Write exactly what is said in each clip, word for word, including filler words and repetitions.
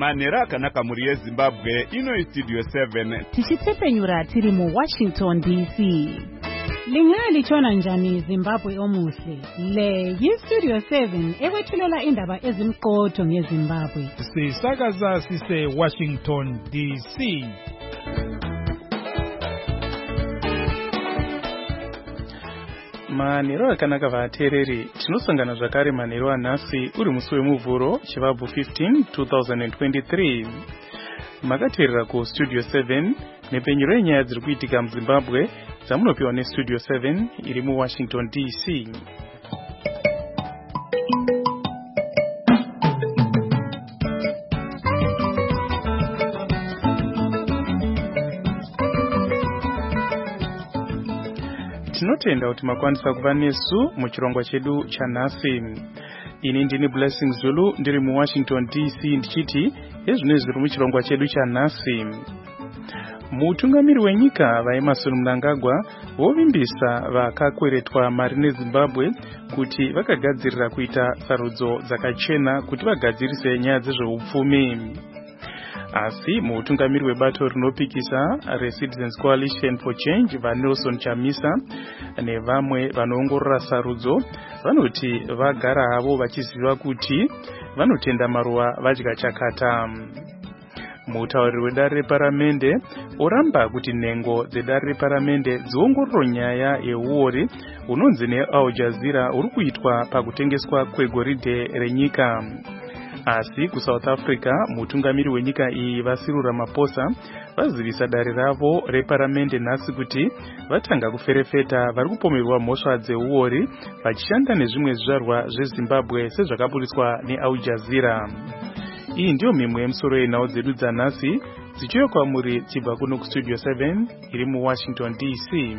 manera kanaka muri yeZimbabwe ino Studio seven tichitsepenyura tiri mu Washington D C. Lingali chona njani Zimbabwe omuhle. Le yi Studio seven ekwethulela indaba ezimqotho ngeZimbabwe. Sisakaza sise Washington D C. Manero akanaka vatereri tinosangana zvakare manero anhasi uri musi wemuvhuro chivabvu fifteen twenty twenty-three. Makateerera ku Studio seven nepenyero yenyaya dziri kuitika muZimbabwe dzamunopiwa neStudio seven iri mu Washington D C. Tinotenda kuti makwanisa kuva nesu muchirongwa chedu chanhasi. Ini ndini Blessing Zulu ndiri mu Washington D C ndichiti ezvino zviri muchirongwa chedu chanhasi. Mutungamiri wenyika vaEmmerson Mnangagwa vovimbisa vakakweretwa mari neZimbabwe kuti vakagadzirira kuita sarudzo dzakachena kuti vagadzirise nyaya dzezveupfumi. Asi mutungamiri webato rinopikisa reCitizens Coalition for Change vaNelson Chamisa nevamwe vanoongorora sarudzo vanoti vagara havo vachiziva kuti vanotenda maruva vadya chakata. Mutauriri wedare reparamende oramba kuti nhengo dzedare reparamende dziongororo nyaya yeuori unonzi neAl Jazeera uri kuitwa pakutengeswa kwegoridhe renyika. Asi kuSouth Africa mutungamiri wenyika iyi vaCyril Ramaphosa vazivisa dare ravo reparamende nhasi kuti vatanga kuferefeta vari kupomerwa mhosva dzeuori vachishanda nezvimwe zvizvarwa zveZimbabwe sezvakaburiswa neAl Jazeera. Iyi ndiyo mimwe yemusoro yenhau dzedu dzanhasi dzichiuya kwamuri chibva kuno kuStudio seven iri mu Washington D C.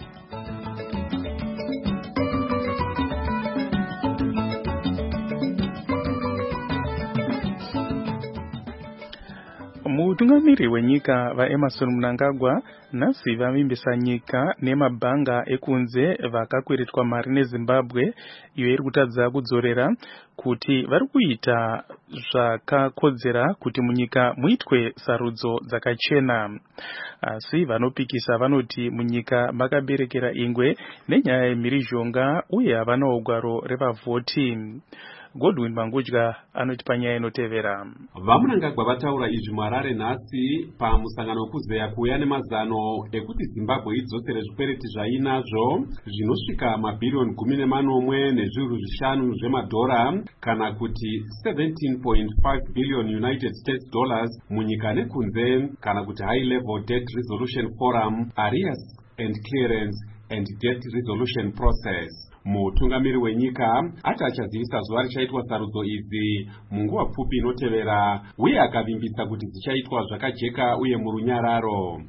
Mutungamiri wenyika vaEmmerson Mnangagwa nhasi vavimbisa nyika nemabhanga ekunze vakakweretwa mari neZimbabwe iyo iri kutadza kudzorera kuti vari kuita zvakakodzera kuti munyika muitwe sarudzo dzakachena. Asi vanopikisa vanoti munyika makaberekera ingwe nenyaya yemhirizhonga uye havana ugaro revavhoti. Godwin Mangudya anoti panyaya inotevera. VaMnangagwa vataura izvi muHarare nhasi pamusangano wekuzeya kuuya nemazano ekuti Zimbabwe idzosere zvikwereti zvainazvo zvinosvika mabhirioni gumi nemanomwe nezviuru zvishanu zvemadhora kana kuti seventeen point five billion United States dollars munyika nekunze kana kuti High Level Debt Resolution Forum, Arrears and Clearance and Debt Resolution Process. Mutungamiri wenyika ati achazivisa zuva richaitwa sarudzo idzi munguva pfupi inotevera uye akavimbisa kuti dzichaitwa zvakajeka uye murunyararo.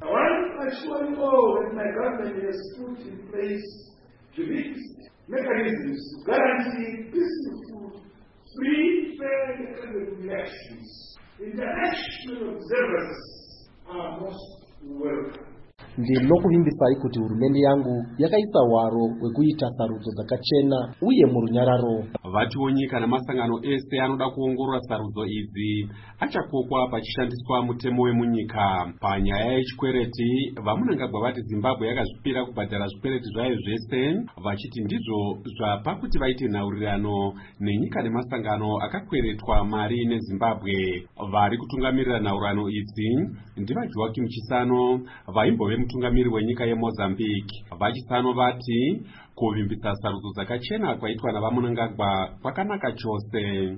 Ndinokuvimbisai kuti hurumende yangu yakaisa hwaro hwekuita sarudzo dzakachena uye murunyararo. Vatiwo nyika namasangano ese anoda kuongorora sarudzo idzi achakokwa pachishandiswa mutemo wemunyika. Panyaya yechikwereti vaMnangagwa vati Zimbabwe yakazvipira kubhadhara zvikwereti zvayo zvese vachiti ndizvo zvapa kuti vaite nhaurirano nenyika nemasangano akakweretwa mari neZimbabwe. Vari kutungamirira nhaurirano idzi ndivaJoakim Chisano vaimbove mutungamiri wenyika yeMozambique. VaChisano vati kuvimbisa sarudzo dzakachena kwaitwa navaMnangagwa kwakanaka chose.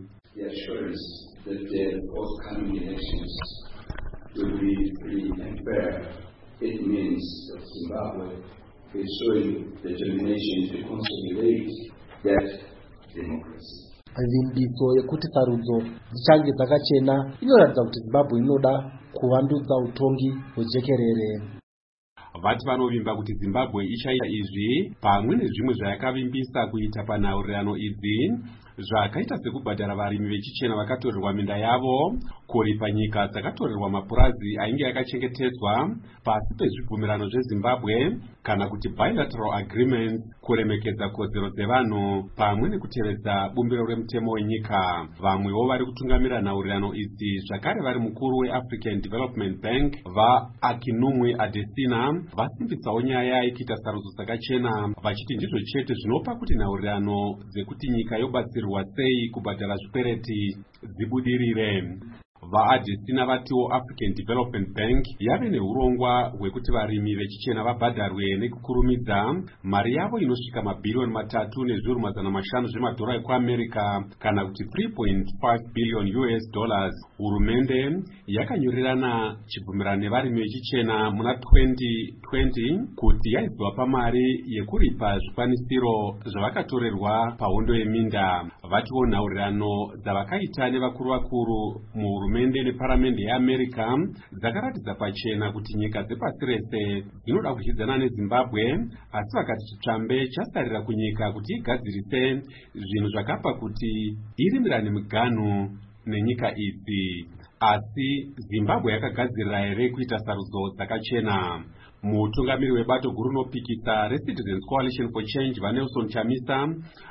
It means that Zimbabwe is showing determination to consolidate that democracy. Vimbiso yekuti sarudzo dzichange dzakachena inoratidza kuti Zimbabwe inoda kuvandudza utongi hwejekerere. Vati vanovimba kuti Zimbabwe ichaita izvi pamwe nezvimwe zvayakavimbisa kuita panhaurirano idzi zvakaita sekubhadhara varimi vechichena vakatorerwa minda yavo, kuripa nyika dzakatorerwa mapurazi ainge yakachengetedzwa pasi pezvibvumirano zveZimbabwe kana kuti bilateral agreements, kuremekedza kodzero dzevanhu pamwe nekutevedza bumbiro remutemo wenyika. Vamwewo vari kutungamira nhaurirano idzi zvakare vari mukuru weAfrican Development Bank vaAkinumwe Adesina vasimbitsawo nyaya yekuita sarudzo dzakachena, vachiti ndizvo chete zvinopa kuti nhaurirano dzekuti nyika yobatsirwa sei kubhadhara zvikwereti dzibudirire. VaAdesina vatiwo African Development Bank yave neurongwa hwekuti varimi vechichena vabhadharwe nekukurumidza mari yavo inosvika mabhirioni matatu nezviuru mazana mashanu zvemadhora ekuAmerica kana kuti three point five billion U S dollars. Hurumende yakanyorerana chibvumirano nevarimi vechichena muna twenty twenty kuti yaizwa pamari yekuripa zvikwanisiro zvavakatorerwa pahondo yeminda. Vatiwo nhaurirano dzavakaita nevakuru vakuru muhurumende neparamende yeAmerica dzakaratidza pachena kuti nyika dzepasi rese dzinoda kudyidzana neZimbabwe, asi vakati chitsvambe chasarira kunyika kuti igadzirise zvinhu zvakapa kuti irimirane miganhu nenyika idzi. Asi Zimbabwe yakagadzirira here kuita sarudzo dzakachena? Mutungamiri webato guru rinopikisa reCitizens Coalition for Change vaNelson Chamisa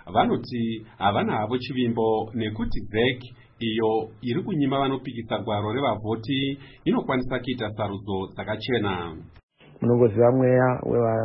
vanoti havana havo chivimbo nekuti Z E C iyo iri kunyima vanopikisa gwaro revavhoti inokwanisa kuita sarudzo dzakachena. Munongoziva mweya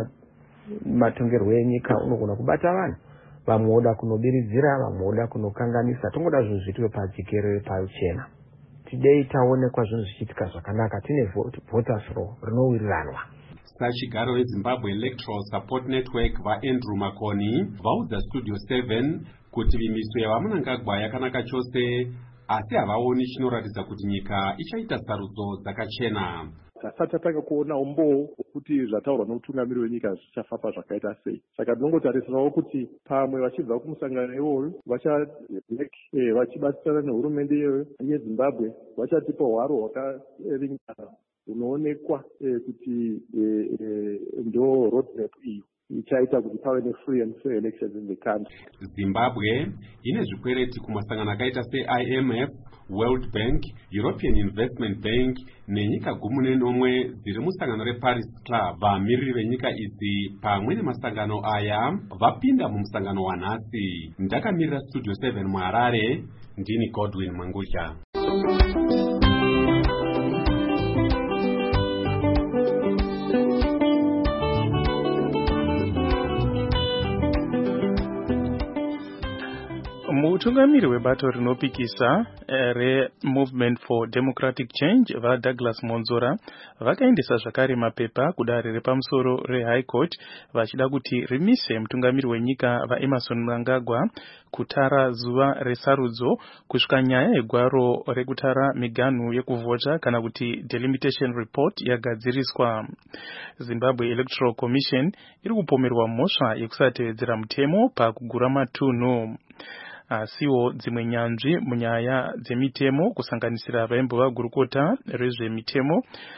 wematongerwo enyika unogona kubata vanhu, vamwe voda kunobiridzira, vamwe voda kunokanganisa. Tongoda zvinhu zviitwe pajekerere pachena. Tidei taonekwa zvinhu zvichiitika zvakanaka, tine voters roll rinowiriranwa. Sachigaro weZimbabwe Electoral Support Network vaAndrew Makoni vaudza Studio seven kuti vimbiso yavaMnangagwa yakanaka chose, asi havaoni chinoratidza kuti nyika ichaita sarudzo dzakachena. Tasati tatanga kuona umboo kuti zvataurwa nomutungamiri wenyika zvichafamba zvakaita sei. Saka tinongotarisirawo kuti pamwe vachibva kumusangano iwoyo vachibatsirana nehurumende yeZimbabwe vachatipa hwaro hwakaringana unoonekwa kuti ndo roadmap iyo ichaita kuti pave nefree and fair elections in the country. Zimbabwe ine zvikwereti kumasangano akaita se-I M F, World Bank, European Investment Bank nenyika gumi nenomwe dziri musangano reParis Club. Vamiriri venyika idzi pamwe nemasangano aya vapinda mumusangano wanhasi. Ndakamirira Studio seven muHarare, ndini Godwin Mangudya. Mutungamiri webato rinopikisa reMovement for Democratic Change vaDouglas Monzora vakaendesa zvakare mapepa kudare repamusoro reHigh Court vachida kuti rimise mutungamiri wenyika vaEmmerson Mnangagwa kutara zuva resarudzo kusvika nyaya yegwaro rekutara miganhu yekuvhota kana kuti delimitation report yagadziriswa. Zimbabwe Electoral Commission iri kupomerwa mhosva yekusatevedzera mutemo pakugura matunhu. Asiwo dzimwe nyanzvi munyaya dzemitemo kusanganisira vaimbova gurukota rezvemitemo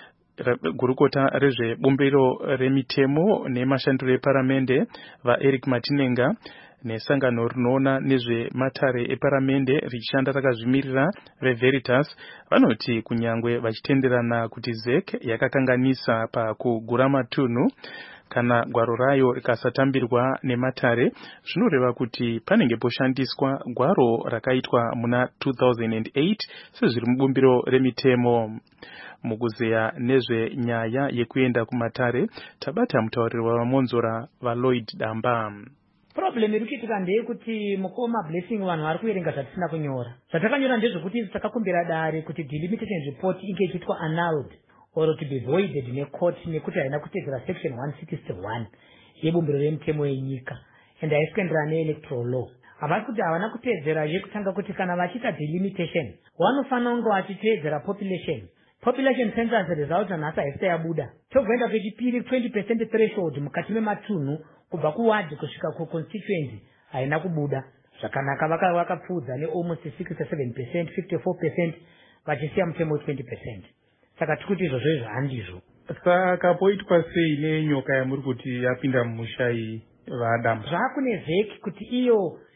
gurukota rezvebumbiro remitemo nemashandiro eparamende vaEric Matinenga nesangano rinoona nezvematare eparamende richishanda rakazvimirira reVeritas vanoti kunyangwe vachitenderana kuti Z E C yakakanganisa pakugura matunhu kana gwaro rayo rikasatambirwa nematare, zvinoreva kuti panenge poshandiswa gwaro rakaitwa muna two thousand eight sezviri mubumbiro remitemo. Mukuzeya nezvenyaya yekuenda kumatare tabata mutauriri wavaMonzora vaLloyd Damba. Problem iri kuitika ndeyekuti mukoma blessing vanhu vari kuerenga zvatisina kunyora. Zvatakanyora ndezvekuti takakumbira dare kuti delimitation report inge ichiitwa annulled or to be voided necourt nekuti haina kutedzera section one sixty-one yebumbiro remitemo yenyika and haisikuenderana neelectoral law. Havasi kuti havana kutedzera yekutanga kuti kana vachiita delimitation vanofanira kunge vachitedzera population. Population census result nhasi haisati yabuda. Togoenda pechipiri twenty percent threshold mukati mematunhu kubva kuward kusvika kuconstituency haina kubuda. Zvakanaka vakapfuudza nealmost sixty-seven percent fifty-four percent vachisiya mutemo twenty percent. Saka tikuti izvozvo izvo handizvo. Saka poitwa sei nenyoka yamuri kuti yapinda mumusha iyi vaDamba? Zvakune Z E C kuti iyo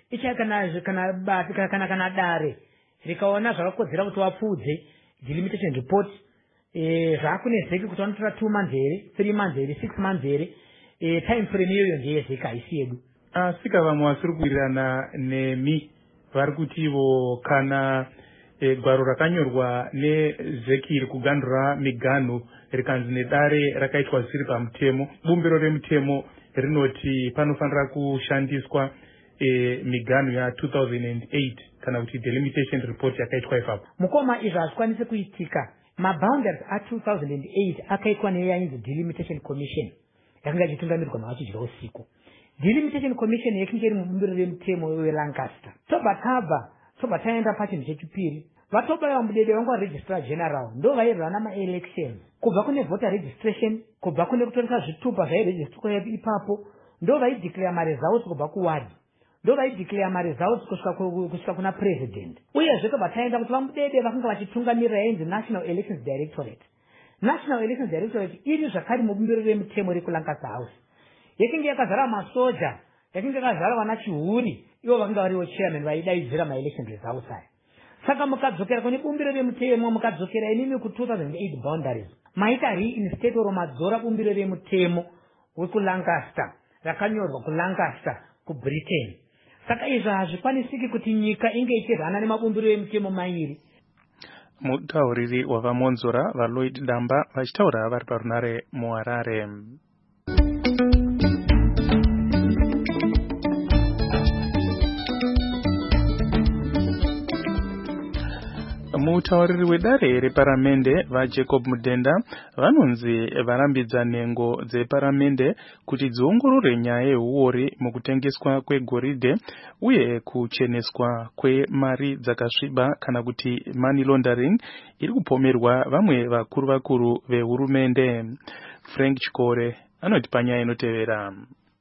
icha kana kana bati kana kana dare rikaona zvakakodzera kuti vapfudze delimitation report eh zvakunezeki kuti vanotora two months here three months here six months here eh time frame iyoyo ndeyezeka haisi yedu. asika vamwe vasiri kuwirirana nemi vari kuti ivo kana e, gwaro rakanyorwa nezekiri kugandura miganhu rikanzi nedare rakaitwa zvisiri pamutemo, bumbiro remutemo rinoti panofanira kushandiswa e, miganhu ya two thousand eight kana kuti delimitation report yakaitwa ipapo. Mukoma izvo hazvikwanisi kuitika. Maboundaries a two thousand eight akaitwa neyainzi delimitation commission yakanga ichitungamirirwa navachidya usiku. Delimitation commission yakinge iri mubumbiro remutemo weLancaster. Tobva tabva tobva taenda pachinhu chechipiri, vatobaya mudede wangu waregistrar general ndo vairwana maelections, kubva kune voter registration, kubva kune kutoresa zvitupa zvairegistrwa ipapo, ndo vaideclare maresults kubva kuwadi, ndo vaideclare maresults kusvika kuna president. Uyezve tobva taenda kuti vamudede vakanga vachitungamirira yainzi National Elections Directorate. National Elections Directorate iri zvakare mubumbiro remutemo rekuLancaster House. Yakinge yakazara masoja, yakinge yakazara vana chihuri, ivo vakanga variwo chairman vaidaidzira maelection results aya. Saka mukadzokera kune bumbiro remutemo, mukadzokera inini ku two thousand eight boundaries, maita reinstate oro madzora bumbiro remutemo wekuLancaster rakanyorwa kuLancaster kuBritain. Saka izvo hazvikwanisiki kuti nyika inge ichirwana nemabumbiro emutemo mairi. Mutauriri wavamonzora vaLloyd Damba vachitaura vari parunare muHarare. Mutauriri wedare reparamende vaJacob Mudenda vanonzi varambidza nhengo dzeparamende kuti dziongorore nyaya yehuori mukutengeswa kwegoridhe uye kucheneswa kwemari dzakasviba kana kuti money laundering iri kupomerwa vamwe vakuru vakuru vehurumende. Frank Chikore anoti panyaya inotevera.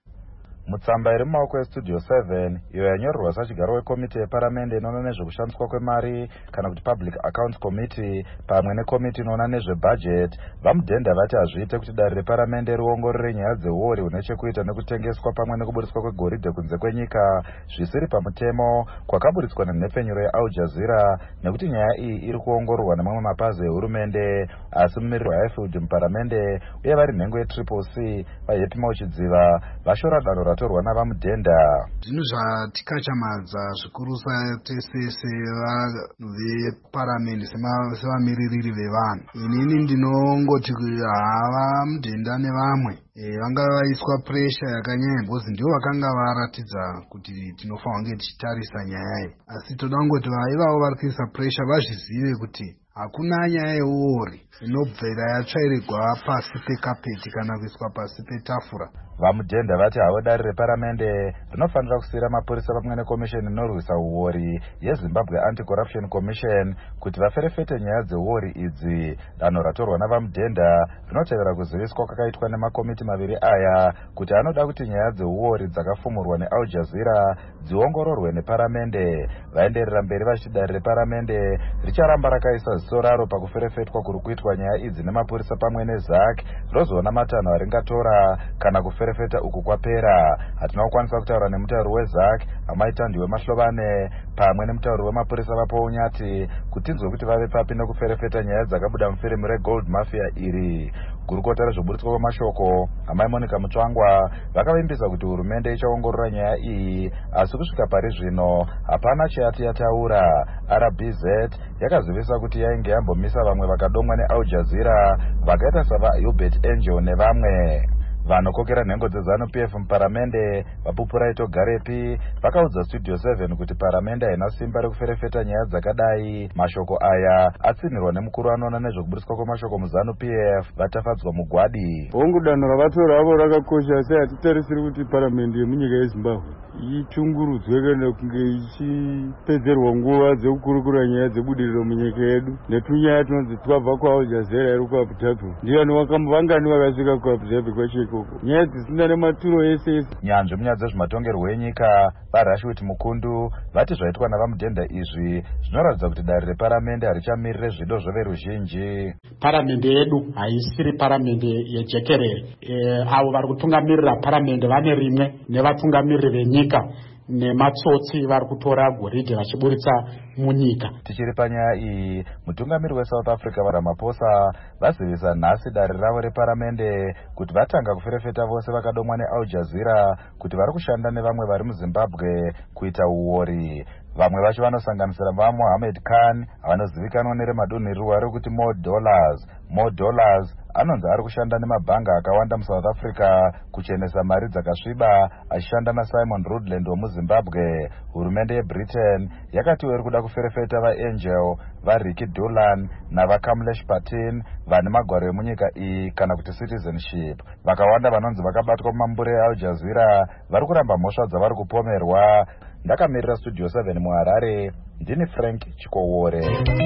Mutsamba iri mumaoko estudio seven iyo yanyorerwa sachigaro wekomiti yeparamende inoona nezvekushandiswa kwemari kana kuti public accounts committee pamwe nekomiti inoona nezvebudget, vaMudhenda vati hazviite kuti dare reparamende riongorore nyaya dzeuori hune chekuita nekutengeswa pamwe nekuburitswa kwegoridhe kunze kwenyika zvisiri pamutemo kwakaburitswa nenhepfenyuro yeAl Jazeera, nekuti nyaya iyi iri kuongororwa nemamwe mapazi ehurumende. Asi mumiriri waHighfield muparamende uye vari nhengo yetriple C vaHappy Mauchidziva vashora danho ratorwa navaMudhenda. Zvinhu zvatikachamadza zvikurusa tese sevanhu veparamende sevamiririri vevanhu. Inini ndinongoti hava Mudhenda nevamwe vanga vaiswa pressure yakanyanya because ndivo vakanga varatidza kuti tinofanira kunge tichitarisa nyaya iyi, asi toda kungoti vaivavo vari kuisa pressure vazvizive kuti hakuna nyaya yeuori inobvera yatsvairirwa pasi pekapeti kana kuiswa pasi petafura. VaMudhenda vati havo dare reparamende rinofanira kusiyira mapurisa pamwe nekomisheni inorwisa uori yeZimbabwe Anti-Corruption Commission kuti vaferefete nyaya dzeuori idzi. Danho ratorwa navaMudhenda rinotevera kuziviswa kwakaitwa nemakomiti maviri aya kuti anoda kuti nyaya dzeuori dzakafumurwa neAl Jazeera dziongororwe neparamende. Vaenderera mberi vachiti dare reparamende richaramba rakaisa ziso raro pakuferefetwa kuri kuitwa nyaya idzi nemapurisa pamwe neZAC rozoona matanho aringatora kana kuferefeta feta uku kwapera. Hatina kukwanisa kutaura nemutauri weZAC Amaitandiwe Mahlovane pamwe nemutauri wemapurisa vapo Unyati kuti tinzwe kuti vave papi nekuferefeta nyaya dzakabuda mufirimu reGold Mafia iri. Gurukota rezvoburitswa kwemashoko Amai Monica Mutsvangwa vakavimbisa kuti hurumende ichaongorora nyaya iyi, asi kusvika pari zvino hapana chayati yataura. R B Z yakazivisa kuti yainge yambomisa vamwe vakadomwa neAl Jazeera vakaita savaHubert Angel nevamwe. Vanokokera nhengo dzeZANU P F muparamende vaPupuraito Garepi vakaudza Studio seven kuti paramende haina simba rekuferefeta nyaya dzakadai. Mashoko aya atsinirwa nemukuru anoona nezvekuburitswa kwemashoko muZANU P F vatafadzwa Mugwadi. Hongu danho ravatora avo rakakosha, asi hatitarisiri kuti paramende yemunyika yeZimbabwe ichungurudzwe kana kunge ichipedzerwa nguva dzekukurukura nyaya dzebudiriro munyika yedu netunyaya tunonzi twabva kuAl Jazeera iri kuAbu Dhabi. Ndiyani vangani vakasvika kuAbu Dhabi kwachiko nyaya dzisina nematuro ese ese. Nyanzvi munyaya dzezvematongerwo enyika vaRashwit Mukundu vati zvaitwa navaMudhenda izvi zvinoratidza kuti dare reparamende harichamirire zvido zveveruzhinji. Paramende yedu haisiri paramende yejekerere. E, avo vari kutungamirira paramende vane rimwe nevatungamiriri venyika nematsotsi vari kutora goridhe vachiburitsa munyika. Tichiri panyaya iyi, mutungamiri weSouth Africa Ramaphosa vazivisa nhasi dare ravo reparamende kuti vatanga kuferefeta vose vakadomwa neAl Jazeera kuti vari kushanda nevamwe vari muZimbabwe kuita uori. Vamwe vacho vanosanganisira vaMohammed Khan vanozivikanwa neremadonhererwa rekuti Mo Dollars. Mo Dollars anonzi ari kushanda nemabhanga akawanda muSouth Africa kuchenesa mari dzakasviba achishanda naSimon Rudland womuZimbabwe. Hurumende yeBritain yakatiwo iri kuda kuferefeta vaAngel, vaRicky Doolan navaKamlesh Patin vane magwaro emunyika iyi kana kuti citizenship. Vakawanda vanonzi vakabatwa mumambure eAl Jazeera vari kuramba mhosva dzavari kupomerwa. Ndakamirira Studio seven muHarare, ndini Frank Chikowore.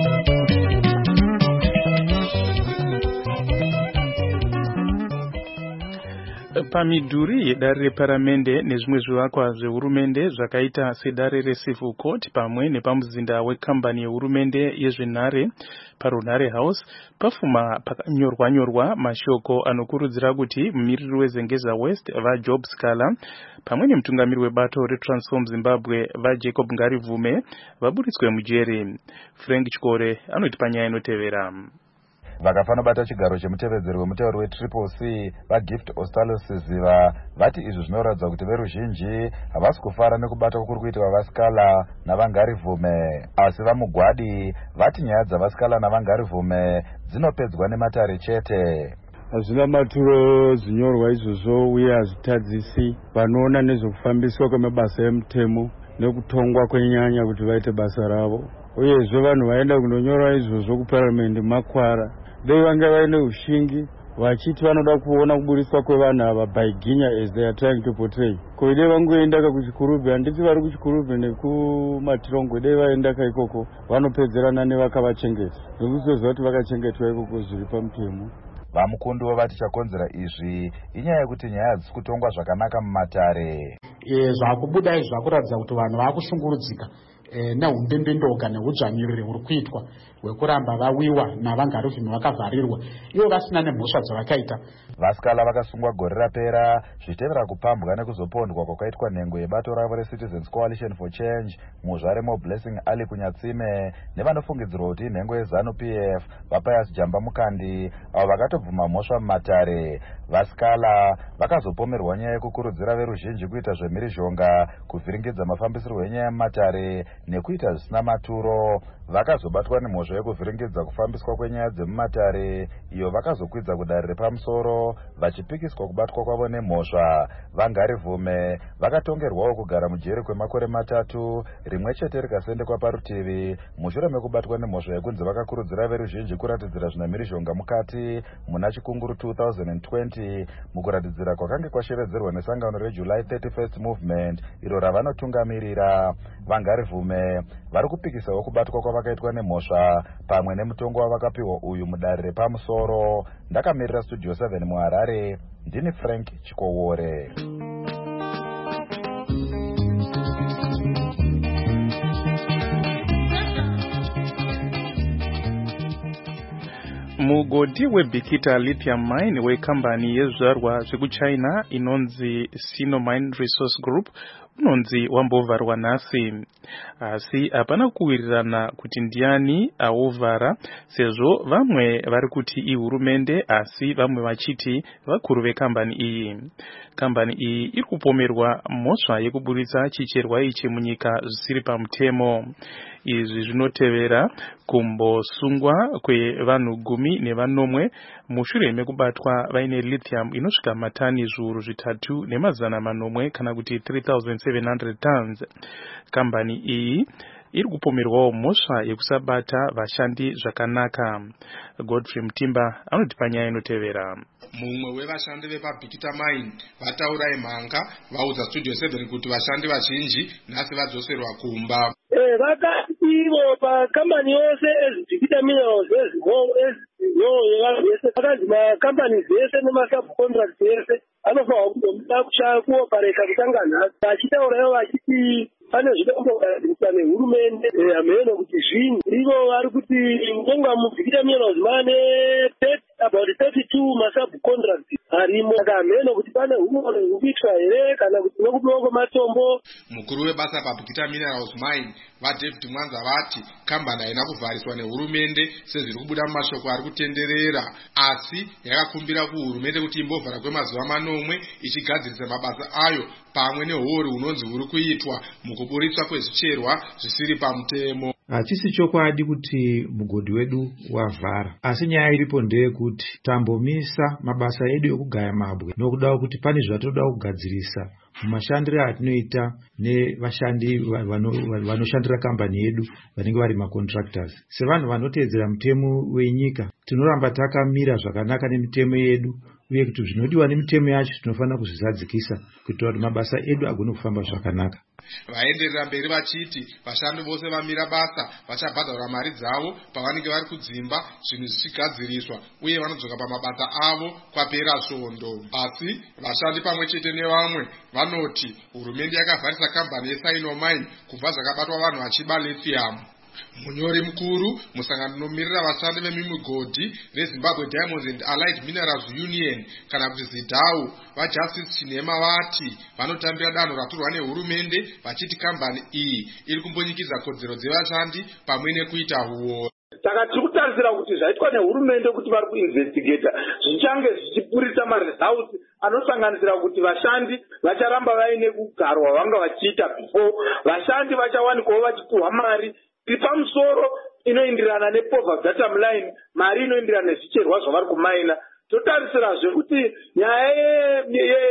Pamidhuri yedare reparamende nezvimwe zvivakwa zvehurumende zvakaita sedare reCivil Court pamwe nepamuzinda wekambani yehurumende yezvenhare paRunare House pafuma pakanyorwa nyorwa mashoko anokurudzira kuti mumiriri weZengeza West vaJob Scala pamwe nemutungamiri webato reTransform Zimbabwe vaJacob Ngarivume vaburitswe mujeri. Frank Chikore anoti panyaya inotevera. Vakafanobata chigaro chemutevedzeri wemutauri weTriple C vaGift Ostalosiziva vati izvi zvinoratidza kuti veruzhinji havasi kufara nekubata kuri kuitwa vaScala navaNgarivume, asi vamugwadi vati nyaya dzavaScala navaNgarivume dzinopedzwa nematare chete. Hazvina maturo zvinyorwa izvozvo uye hazvitadzisi vanoona nezvekufambiswa kwemabasa emutemo nekutongwa kwenyanya kuti vaite basa ravo. Uyezve vanhu vaenda kunonyora izvozvo kuparamendi makwara dei vanga vaine ushingi vachiti vanoda kuona kuburiswa kwevanhu ava by Ginya as they are trying to portray. Ko dei vangoenda ka kuchikurubhi, handiti vari kuchikurubhi nekumatirongwe, dei vaenda ka ikoko vanopedzerana nevakavachengeta nekuzoziva kuti vakachengetwa ikoko zviri pamutemo. Vamukunduwo vati chakonzera izvi inyaya yekuti nyaya hadzisi kutongwa zvakanaka mumatare. Zvakubuda izvi zvakuratidza kuti vanhu vakushungurudzika nehundembindoga nehudzvanyiriri huri kuitwa hwekuramba vawiwa navaNgarivume vakavharirwa ivo vasina nemhosva dzavakaita. VaScala vakasungwa gore rapera zvichitevera kupambwa nekuzopondwa kwakaitwa nhengo yebato ravo reCitizens Coalition for Change muzvare moBlessing Ali Kunyatsime nevanofungidzirwa kuti inhengo yeZanu P F vaPius Jamba Mukandi avo vakatobvuma mhosva mumatare. VaScala vakazopomerwa nyaya yekukurudzira veruzhinji kuita zvemhirizhonga, kuvhiringidza mafambisirwo enyaya mumatare nekuita zvisina maturo. Vakazobatwa nemhosva yekuvhiringidza kufambiswa kwenyaya dzemumatare iyo vakazokwidza kudare repamusoro vachipikiswa kubatwa kwavo nemhosva. VaNgarivume vakatongerwawo kugara mujeri kwemakore matatu, rimwe chete rikasendekwa parutivi mushure mekubatwa nemhosva yekunzi vakakurudzira veruzhinji kuratidzira zvinamhirizhonga mukati muna chikunguru two thousand twenty mukuratidzira kwakange kwashevedzerwa nesangano reJuly thirty-first Movement iro ravanotungamirira. VaNgarivume vari kupikisawo kubatwa kwavakaitwa nemhosva pamwe nemutongo wavakapiwa uyu mudare repamusoro. Ndakamirira Studio seven muHarare, ndini Frank Chikowore. Mugodhi weBikita Lithium Mine wekambani yezvarwa zvekuChina inonzi Sinomine Resource Group unonzi wambovharwa nhasi, asi hapana kuwirirana kuti ndiani aovhara, sezvo vamwe vari kuti ihurumende asi vamwe vachiti vakuru vekambani iyi. Kambani iyi iri kupomerwa mhosva yekuburitsa chicherwa ichi munyika zvisiri pamutemo. Izvi zvinotevera kumbosungwa kwevanhu gumi nevanomwe mushure mekubatwa vaine lithium inosvika matani zviuru zvitatu nemazana manomwe kana kuti three thousand seven hundred tons. Kambani iyi iri kupomerwawo mhosva yekusabata vashandi zvakanaka. Godfrey Mutimba anoti panyaya inotevera. Mumwe wevashandi vepaBikita Mine vataura imhanga vaudza Studio seven kuti vashandi vazhinji nhasi vadzoserwa kumba. Eh vakati ivo pakambani yose ezibikita minerals ezinoyo yese vakanzi makambani dzese nemasubcontract ese anofanirwa kundomuda kushaya kuopareka kutanga nhasi. Vachitaurayo vachiti pane zvinombogadziriswa nehurumende hameno kuti zvinhu ivo vari kuti ngonga muBikita Minerals mane thirty about thirty-two masubcontract arimo akamheno kuti pane humwe hukuitwa here kana kuti nokupiwa kwematombo. Mukuru webasa paBukita Minerals Mine vaDavid Mwanza vati kambani haina kuvhariswa nehurumende sezviri kubuda mumashoko ari kutenderera, asi yakakumbira kuhurumende kuti imbovhara kwemazuva manomwe ichigadzirisa mabasa ayo pamwe nehori hunonzi huri kuitwa mukuburitswa kwezvicherwa zvisiri pamutemo. Hachisi chokwadi kuti mugodhi wedu wavhara, asi nyaya iripo ndeyekuti tambomisa mabasa edu ekugaya mabwe nokuda kuti pane zvatinoda kugadzirisa mumashandiro atinoita nevashandi vanoshandira kambani yedu vanenge vari macontractors. Sevanhu vanoteedzera mutemo wenyika tinoramba takamira zvakanaka nemitemo yedu, uye kuti zvinodiwa nemitemo yacho tinofanira kuzvizadzikisa kuitira kuti mabasa edu agone kufamba zvakanaka. Vaenderera mberi vachiti vashandi vose vamira basa vachabhadharwa mari dzavo pavanenge vari kudzimba zvinhu zvichigadziriswa uye vanodzoka pamabasa avo kwapera svondo. Asi vashandi pamwe chete nevamwe vanoti hurumende yakavharisa kambani yeSino Mine kubva zvakabatwa vanhu vachiba lithium. Munyori mukuru musangano unomirira vashandi vemigodhi veZimbabwe Diamonds and Allied Minerals Union kana kuti ZIDAU vaJustice Chinema vati vanotambira danho ratorwa nehurumende vachiti kambani iyi iri kumbonyikidza kodzero dzevashandi pamwe nekuita huo. Saka tiri kutarisira kuti zvaitwa nehurumende kuti vari kuinvestigata zvichange zvichiburitsa maresults anosanganisira kuti vashandi vacharamba vaine kugarwa vanga vachiita before, vashandi vachawanikwawo vachipiwa mari pamusoro inoenderana nepoverty bottom line, mari inoenderana nezvicherwa zvavari kumaina. Totarisirazve kuti nyaya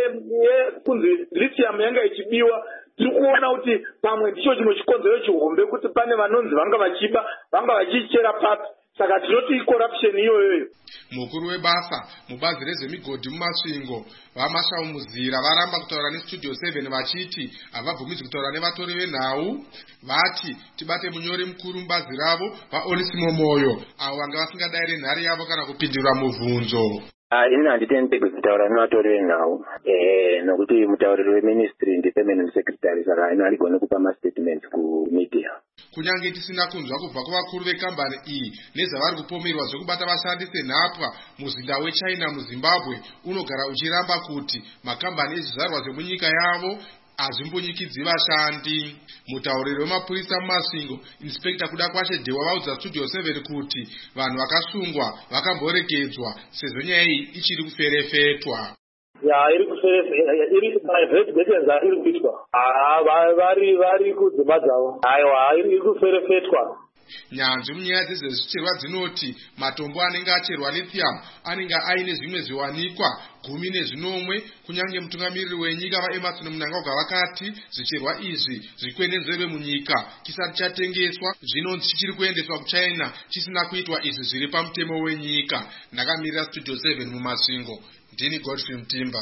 yekunzi lithium yanga ichibiwa tiri kuona kuti pamwe ndicho chimwe chikonzero chihombe kuti pane vanonzi vanga vachiba vanga vachichera papi, saka tinoti corruption iyoyoyo. Mukuru webasa mubazi rezvemigodhi mumasvingo vaMashau Muzira varamba kutaura neStudio seven vachiti havabvumidzwi kutaura nevatori venhau. Vati tibate munyori mukuru mubazi ravo vaOnesimo Moyo avo vanga vasingadayire nhare yavo kana kupindura mubvunzo. Ini handitendegwe kutaura nevatori venhau nokuti mutauriri weministry ndi-permanent secretary, saka ino haligone kupa mastatements kumedia. Kunyange tisina kunzwa kubva kuvakuru vekambani iyi nezvavari kupomerwa zvekubata vashandi senhapwa, muzinda weChina muZimbabwe unogara uchiramba kuti makambani ezvizvarwa zvemunyika yavo hazvimbonyikidzi vashandi. Mutauriri wemapurisa mumasvingo Inspector Kuda Kwashe Dhewa vaudza Studio seven kuti vanhu vakasungwa vakamboregedzwa sezvo nyaya iyi ichiri kuferefetwa. Ya iri kuferefetwa, iri investigation iri kuitwa. Ah vari vari kudzimba dzavo. Aiwa iri kuferefetwa. Nyanzvi munyaya dzezvezvicherwa dzinoti matombo anenge acherwa lithium anenge aine zvimwe zviwanikwa gumi nezvinomwe. Kunyange mutungamiriri wenyika vaEmmerson Mnangagwa vakati zvicherwa izvi zvikwenenzverwe munyika chisati chatengeswa zvinonzi chichiri kuendeswa kuChina chisina kuitwa izvi zviri pamutemo wenyika. Ndakamirira Studio seven mumasvingo, ndini Godfrey Mtimba.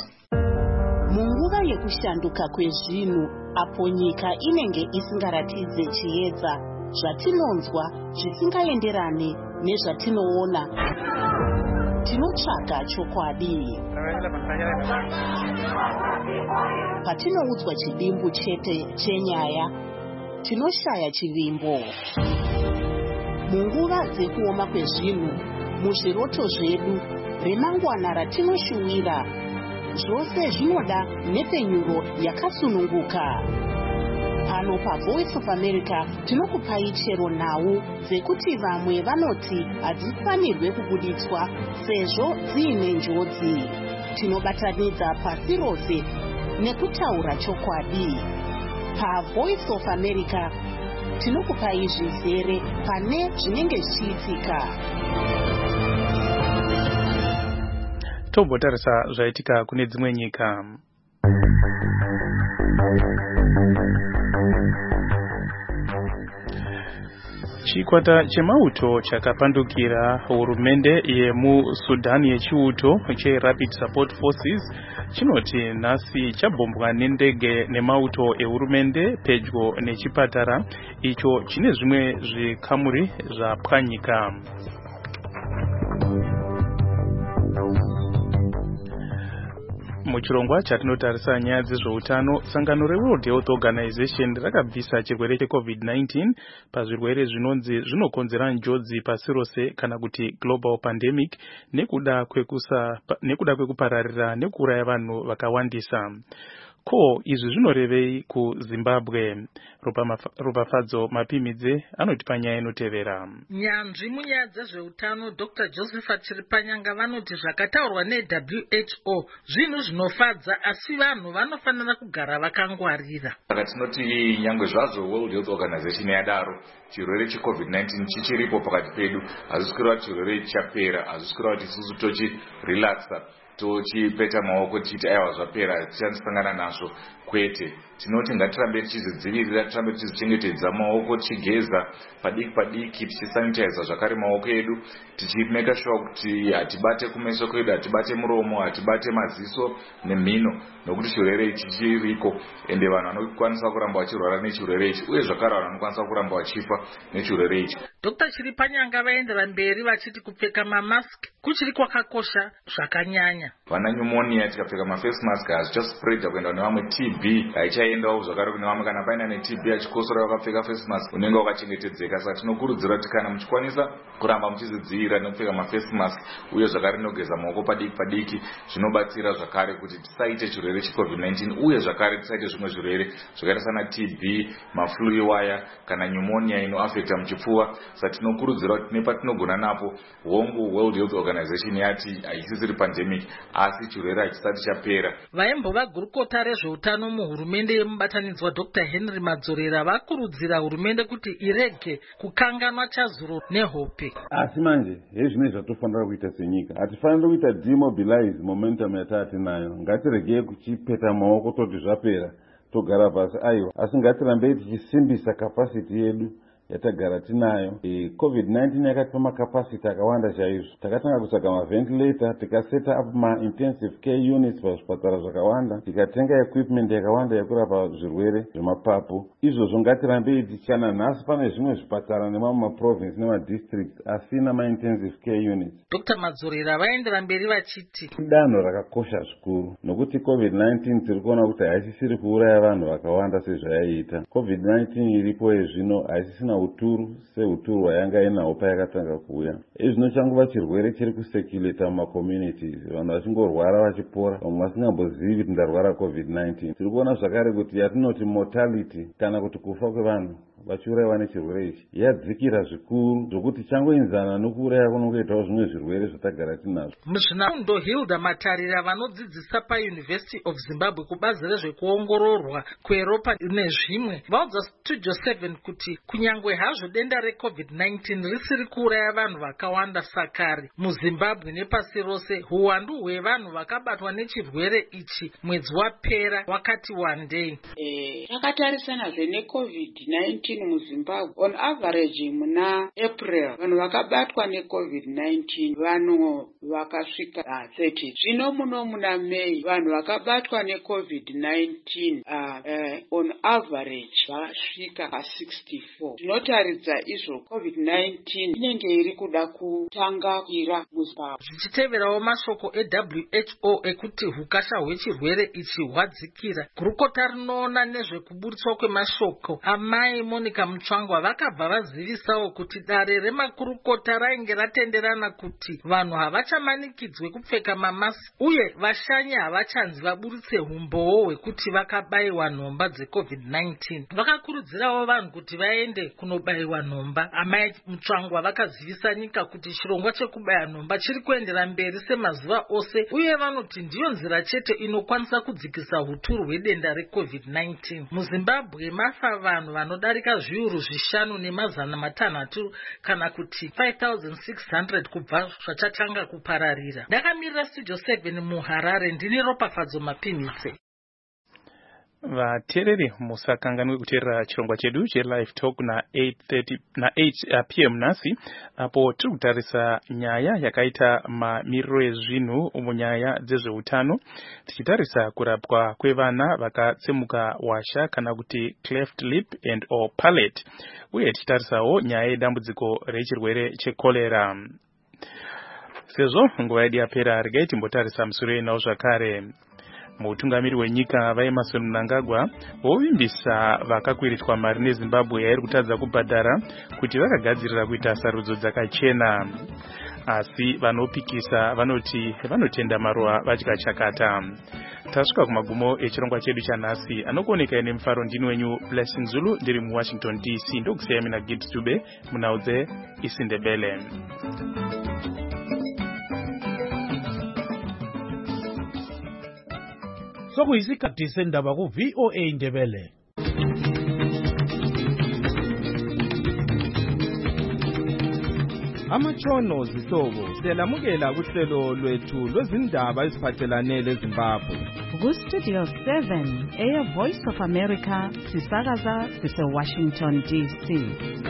Munguva yekushanduka kwezvinhu apo nyika inenge isingaratidze chiedza, zvatinonzwa zvisingaenderane nezvatinoona, tinotsvaga chokwadi. Patinoudzwa chidimbu chete chenyaya, tinoshaya chivimbo. Munguva dzekuoma kwezvinhu, muzviroto zvedu, remangwana ratinoshuwira, zvose zvinoda nepenyuro yakasununguka. Pano paVoice of America tinokupai chero nhau dzekuti vamwe vanoti hadzifanirwe kubuditswa sezvo dziine njodzi. Tinobatanidza pasi rose nekutaura chokwadi. PaVoice of America tinokupai zvizere pane zvinenge zvichiitika. Tombotarisa zvaitika kune dzimwe nyika. Chikwata chemauto chakapandukira hurumende yemuSudan yechiuto cheRapid Support Forces chinoti nhasi chabhombwa nendege nemauto ehurumende pedyo nechipatara icho chine zvimwe zvikamuri zvapwanyika. Muchirongwa chatinotarisa nyaya dzezveutano, sangano reWorld Health Organization rakabvisa chirwere cheCovid nineteen pazvirwere zvinonzi zvinokonzera njodzi pasi rose kana kuti global pandemic nekuda kwekusa nekuda kwekupararira nekuuraya vanhu vakawandisa. Ko izvi zvinorevei kuZimbabwe? Ropafadzo Mapimidze anotipa nyaya inotevera. Nyanzvi munyaya dzezveutano Doctor Josephat Chiripanyanga vanoti zvakataurwa neW H O zvinhu zvinofadza, asi vanhu vanofanira kugara vakangwarira. Saka tinoti nyangwe zvazvo World Health Organization yadaro chirwere cheCovid nineteen chichiripo pakati pedu, hazvisi kureva kuti chirwere chichapera, hazvisi kureva kuti isusu tochirelaxa tochipeta maoko tichiti aiwa zvapera tichandisangana nazvo. Kwete, tinoti ngatirambe tichidzivirira, tirambe tichizvichengetedza maoko, tichigeza padiki padiki, tichisanitiza zvakare maoko edu, tichimeka sure kuti hatibate kumeso kwedu, hatibate muromo, hatibate maziso nemhino, nokuti chirwere ichi chiriko ende vanhu vanokwanisa kuramba vachirwara nechirwere ichi, uye zvakare vanhu vanokwanisa kuramba vachifa nechirwere ichi. Dr Chiripanyanga vaendera mberi vachiti kupfeka mamask kuchiri kwakakosha zvakanyanya. Vana pneumonia tikapfeka maface mask hazvichaspreada kuenda kune vamwe T B, haichaendawo zvakare kune vamwe. Kana paina ne T B achikosora wakapfeka face mask unenge wakachengetedzeka. Saka tinokurudzira kuti kana muchikwanisa kuramba muchizidzivirira nekupfeka maface mask uye zvakare nogeza maoko padiki padiki, zvinobatsira zvakare kuti tisaite chirwere cheCovid nineteen uye zvakare tisaite zvimwe zvirwere zvakaita sana T B, maflu iwaya kana pneumonia inoafekta muchipfuva. Saka tinokurudzira kuti nepatinogona napo, hongu World Health Organization yati haisisiri pandemic asi chirwere hachisati chapera. Vaimbova gurukota rezveutano muhurumende yemubatanidzwa Doctor Henry Madzorera vakurudzira hurumende kuti irege kukanganwa chazuro nehope. Asi manje hezvinezvi zvatofanira kuita senyika, hatifaniri kuita demobilize momentum yataatinayo. Ngatiregei kuchipeta maoko toti zvapera togara pasi, aiwa, asi ngatirambei tichisimbisa capacity yedu yatagara tinayo. E, Covid nineteen yakatipa makapasiti akawanda chaizvo. Takatanga kutsvaga maventilator, tikaseta up ma-intensive care units pazvipatara zvakawanda, tikatenga equipment yakawanda yekurapa zvirwere zvemapapu. Izvozvo ngatirambei tichana. Nhasi pane zvimwe zvipatara nemamwe maprovince nemadistricts asina ma-intensive care units. Doctor Madzorera vaendera mberi vachiti danho rakakosha zvikuru, nokuti Covid nineteen tiri kuona kuti haisisiri kuuraya vanhu vakawanda sezvayaiita. Covid nineteen iripo yezvino haisisina uturu seuturu hwayanga inawo payakatanga kuuya. Izvi zvinochanguva chirwere chiri kusekuleta mumacommunities, vanhu vachingorwara vachipora, vamwe vasingambozivi kuti ndarwara Covid nineteen. Tiri kuona zvakare kuti yatinoti mortality kana kuti kufa kwevanhu vachiurayiwa nechirwere ichi yadzikira zvikuru, zvokuti changoinzana nokuuraya kunongoitawo zvimwe zvirwere zvatagara tinazvo. Muzvinafundo Hilda Matarira vanodzidzisa paUniversity of Zimbabwe kubazi rezvekuongororwa kweropa nezvimwe vaudza Studio seven kuti kunyangwe hazvo denda reCovid nineteen risiri kuuraya vanhu vakawanda sakare muZimbabwe nepasi rose, huwandu hwevanhu vakabatwa nechirwere ichi mwedzi wapera wakati wandei. Eh, takatarisana neCovid nineteen muZimbabwe, on average muna April vanhu vakabatwa neCovid nineteen vanhu vakasvika uh, thirty. Zvino muno muna May vanhu vakabatwa neCovid nineteen uh, uh, on average vasvika pa sixty-four. Zvinotaridza izvo Covid nineteen inenge iri kuda kutanga kuira muZimbabwe. Zvichiteverawo mashoko eW H O ekuti hukasha hwechirwere ichi hwadzikira, gurukota rinoona nezvekuburitswa kwemashoko amai Monica Mutsvangwa vakabva vazivisawo kuti dare remakurukota rainge ratenderana kuti vanhu havachamanikidzwe kupfeka mamasi uye vashanyi havachanzi vaburitse humbowo hwekuti vakabayiwa nhomba dzeCovid nineteen. Vakakurudzirawo vanhu kuti vaende kunobayiwa nhomba. Amai Mutsvangwa vakazivisa nyika kuti chirongwa chekubaya nhomba chiri kuendera mberi semazuva ose, uye vanoti ndiyo nzira chete inokwanisa kudzikisa huturu hwedenda reCovid nineteen. MuZimbabwe mafa vanhu vanodarika zviuru zvishanu nemazana matanhatu kana kuti five thousand six hundred kubva zvachatanga kupararira. Ndakamirira Studio seven muHarare, ndini Ropafadzo Mapimidze. Vateereri musakanganwe kuteerera chirongwa chedu cheLive Talk na eight thirty na eight p m nhasi, apo tiri kutarisa nyaya yakaita mamiriro ezvinhu munyaya dzezveutano, tichitarisa kurapwa kwevana vakatsemuka washa kana kuti cleft lip and or palate, uye tichitarisawo nyaya yedambudziko rechirwere chekolera. Sezvo nguva yedu yapera, regai timbotarisa musoro nawo zvakare. mutungamiri wenyika vaEmerson Mnangagwa vovimbisa vakakwiritwa mari neZimbabwe yairi kutadza kubhadhara kuti vakagadzirira kuita sarudzo dzakachena, asi vanopikisa vanoti vanotenda maruva vadya chakata. Tasvika kumagumo echirongwa chedu chanhasi, anokuoneka nemufaro ndini wenyu Blessing Zulu, ndiri muWashington D C. Ndokuseya mina Gibbs Dube munaudze isiNdebele. Sokuyisikhathi sendaba ku V O A Ndebele. Amatshono zihlobo siyalamukela kuhlelo lwethu lwezindaba eziphathelane leZimbabwe. Ku Studio seven eya Voice of America sisakaza sise Washington D C.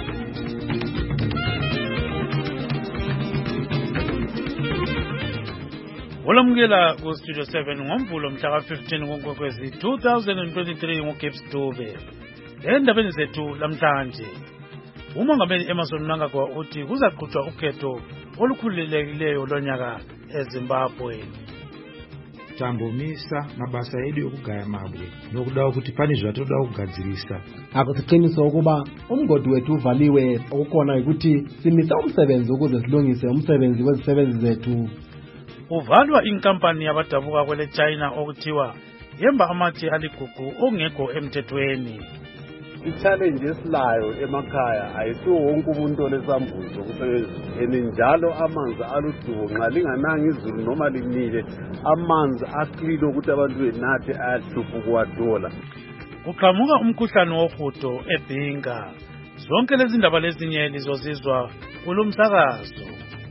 Olamukela ku Studio seven ngomvulo mhla ka fifteen kuNkwekwezi two thousand twenty-three ngoGibbs Dube. Endabeni zethu lamhlanje, uMongameli Emmerson Mnangagwa uthi kuzaqhutshwa ukhetho olukhululekileyo lonyaka eZimbabwe. Tambomisa mabasa edu okugaya mabwe nokuda ukuthi pane zvatoda kugadzirisa. Akusiqiniso ukuba umgodi wethu uvaliwe, okukhona ukuthi simisa umsebenzi ukuze silungise umsebenzi wezisebenzi zethu. Uvalwa inkampani yabadabuka kwele China okuthiwa yemba amatshe aligugu ongekho emthethweni. I-challenge esilayo emakhaya ayisiwo wonke umuntu olesambuzo kusebenzisa njalo amanzi aludubo nxa lingananga izulu noma linile amanzi aklile ukuthi abantu benathe ayahlupha ukuwadola. Kuqhamuka umkhuhlane wohudo eBhinga. Zonke lezi ndaba lezinye lizozizwa kulomsakazo.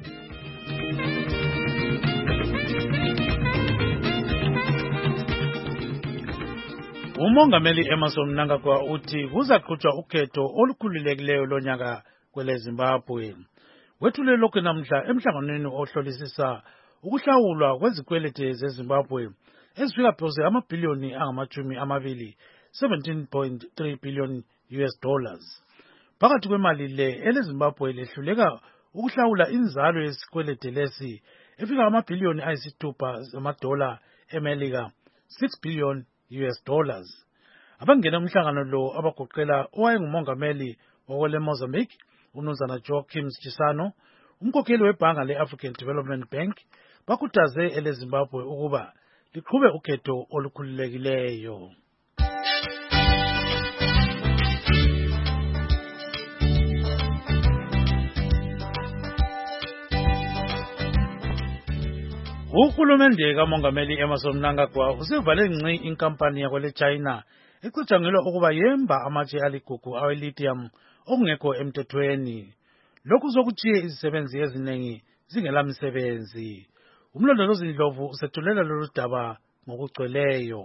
Umongameli Emmerson Mnangagwa uthi kuzaqhutshwa ukhetho olukhululekileyo lonyaka kwele Zimbabwe. Wethule lokho namhla emhlanganweni ohlolisisa ukuhlawulwa kwezikweleti zeZimbabwe ezifika phose amabhiliyoni angamachumi amabili seventeen point three billion U S dollars. Phakathi kwemali le eleZimbabwe lehluleka ukuhlawula inzalo yesikweleti lesi efika amabhiliyoni ayisithupha amadola eMelika six billion U S dollars. Abangena umhlangano lo abagoqela owayengumongameli wakwele Mozambique uMnumzana Joachim Chissano, umkhokheli webhanga le-African Development Bank, bakhuthaze eleZimbabwe ukuba liqhube ukhetho olukhululekileyo. Uhulumende kaMongameli Emmerson Mnangagwa usevale ngci inkampani yakwele China ecatshangelwa ukuba yemba amatshe aligugu awe-lithium okungekho emthethweni. Lokhu sokutshiye izisebenzi eziningi zingelamisebenzi. Umlondolozi Ndlovu usethulela lolu daba ngokugcweleyo.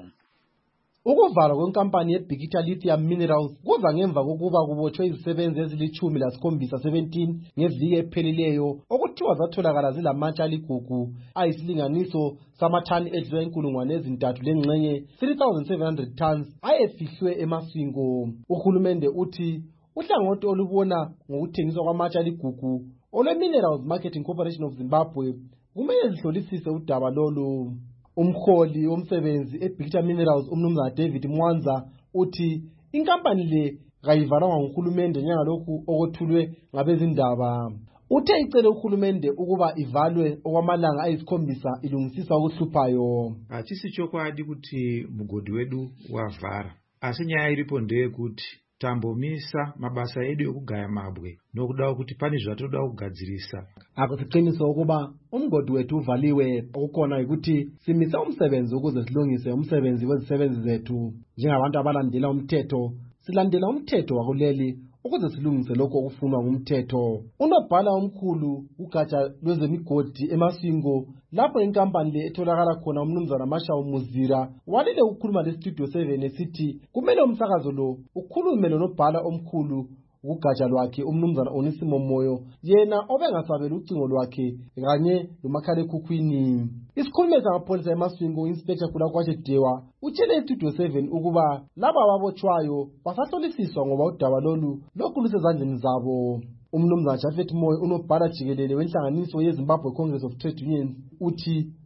Ukuvalwa kwenkampani yeBhikita Lithium Minerals kuza ngemva kokuba kubotshwe izisebenzi ezilithumi lasikhombisa seventeen ngeviki ephelileyo okuthiwa zatholakala zilamatshe aligugu ayisilinganiso samathani edlula inkulungwane ezintathu lengxenye three thousand seven hundred tons ayefihlwe eMasvingo. Uhulumende uthi uhlangothi olubona ngokuthengiswa kwamatshe aligugu olwe-Minerals Marketing Corporation of Zimbabwe kumele lihlolisise udaba lolu. Umholi womsebenzi eBhikita Minerals uMnumzana David Mwanza uthi inkampani le kayivalwa nguhulumende njengalokhu okwethulwe ngabezindaba. Uthe icele uhulumende ukuba ivalwe okwamalanga ayisikhombisa ilungisisa ukuhluphayo. Atisi chokwadi kuti mugodi wedu wavhara, asi nyaya iripo ndeyekuti tambomisa mabasa edu okugaya mabwe nokuda ukuthi pane zvatoda kugadzirisa. Akusiqiniso ukuba umgodi wethu uvaliwe, okukhona ukuthi simisa umsebenzi ukuze silungise umsebenzi wezisebenzi zethu. Njengabantu abalandela umthetho, silandela umthetho wakuleli ukuze silungise lokho okufunwa ngumthetho. Unobhala omkhulu ugatsha lwezemigodi eMasvingo lapho inkampani le etholakala khona uMnumzana Mashawu Muzira walile ukukhuluma leStudio seven esithi kumele umsakazo lo ukhulume lonobhala omkhulu ugatsha lwakhe uMnumzana Onisimo Moyo, yena obengasabela ucingo lwakhe kanye lomakhalekhukhwini. Isikhulume samapholisa eMasvingo uInspector Kulakwatshe Dewa utshele iStudio seven ukuba laba ababotshwayo basahlolisiswa ngoba udaba lolu lokhu lusezandleni zabo. Umnumzana Jafet Moyo unobhala jikelele wenhlanganiso yeZimbabwe Congress of Trade Unions uthi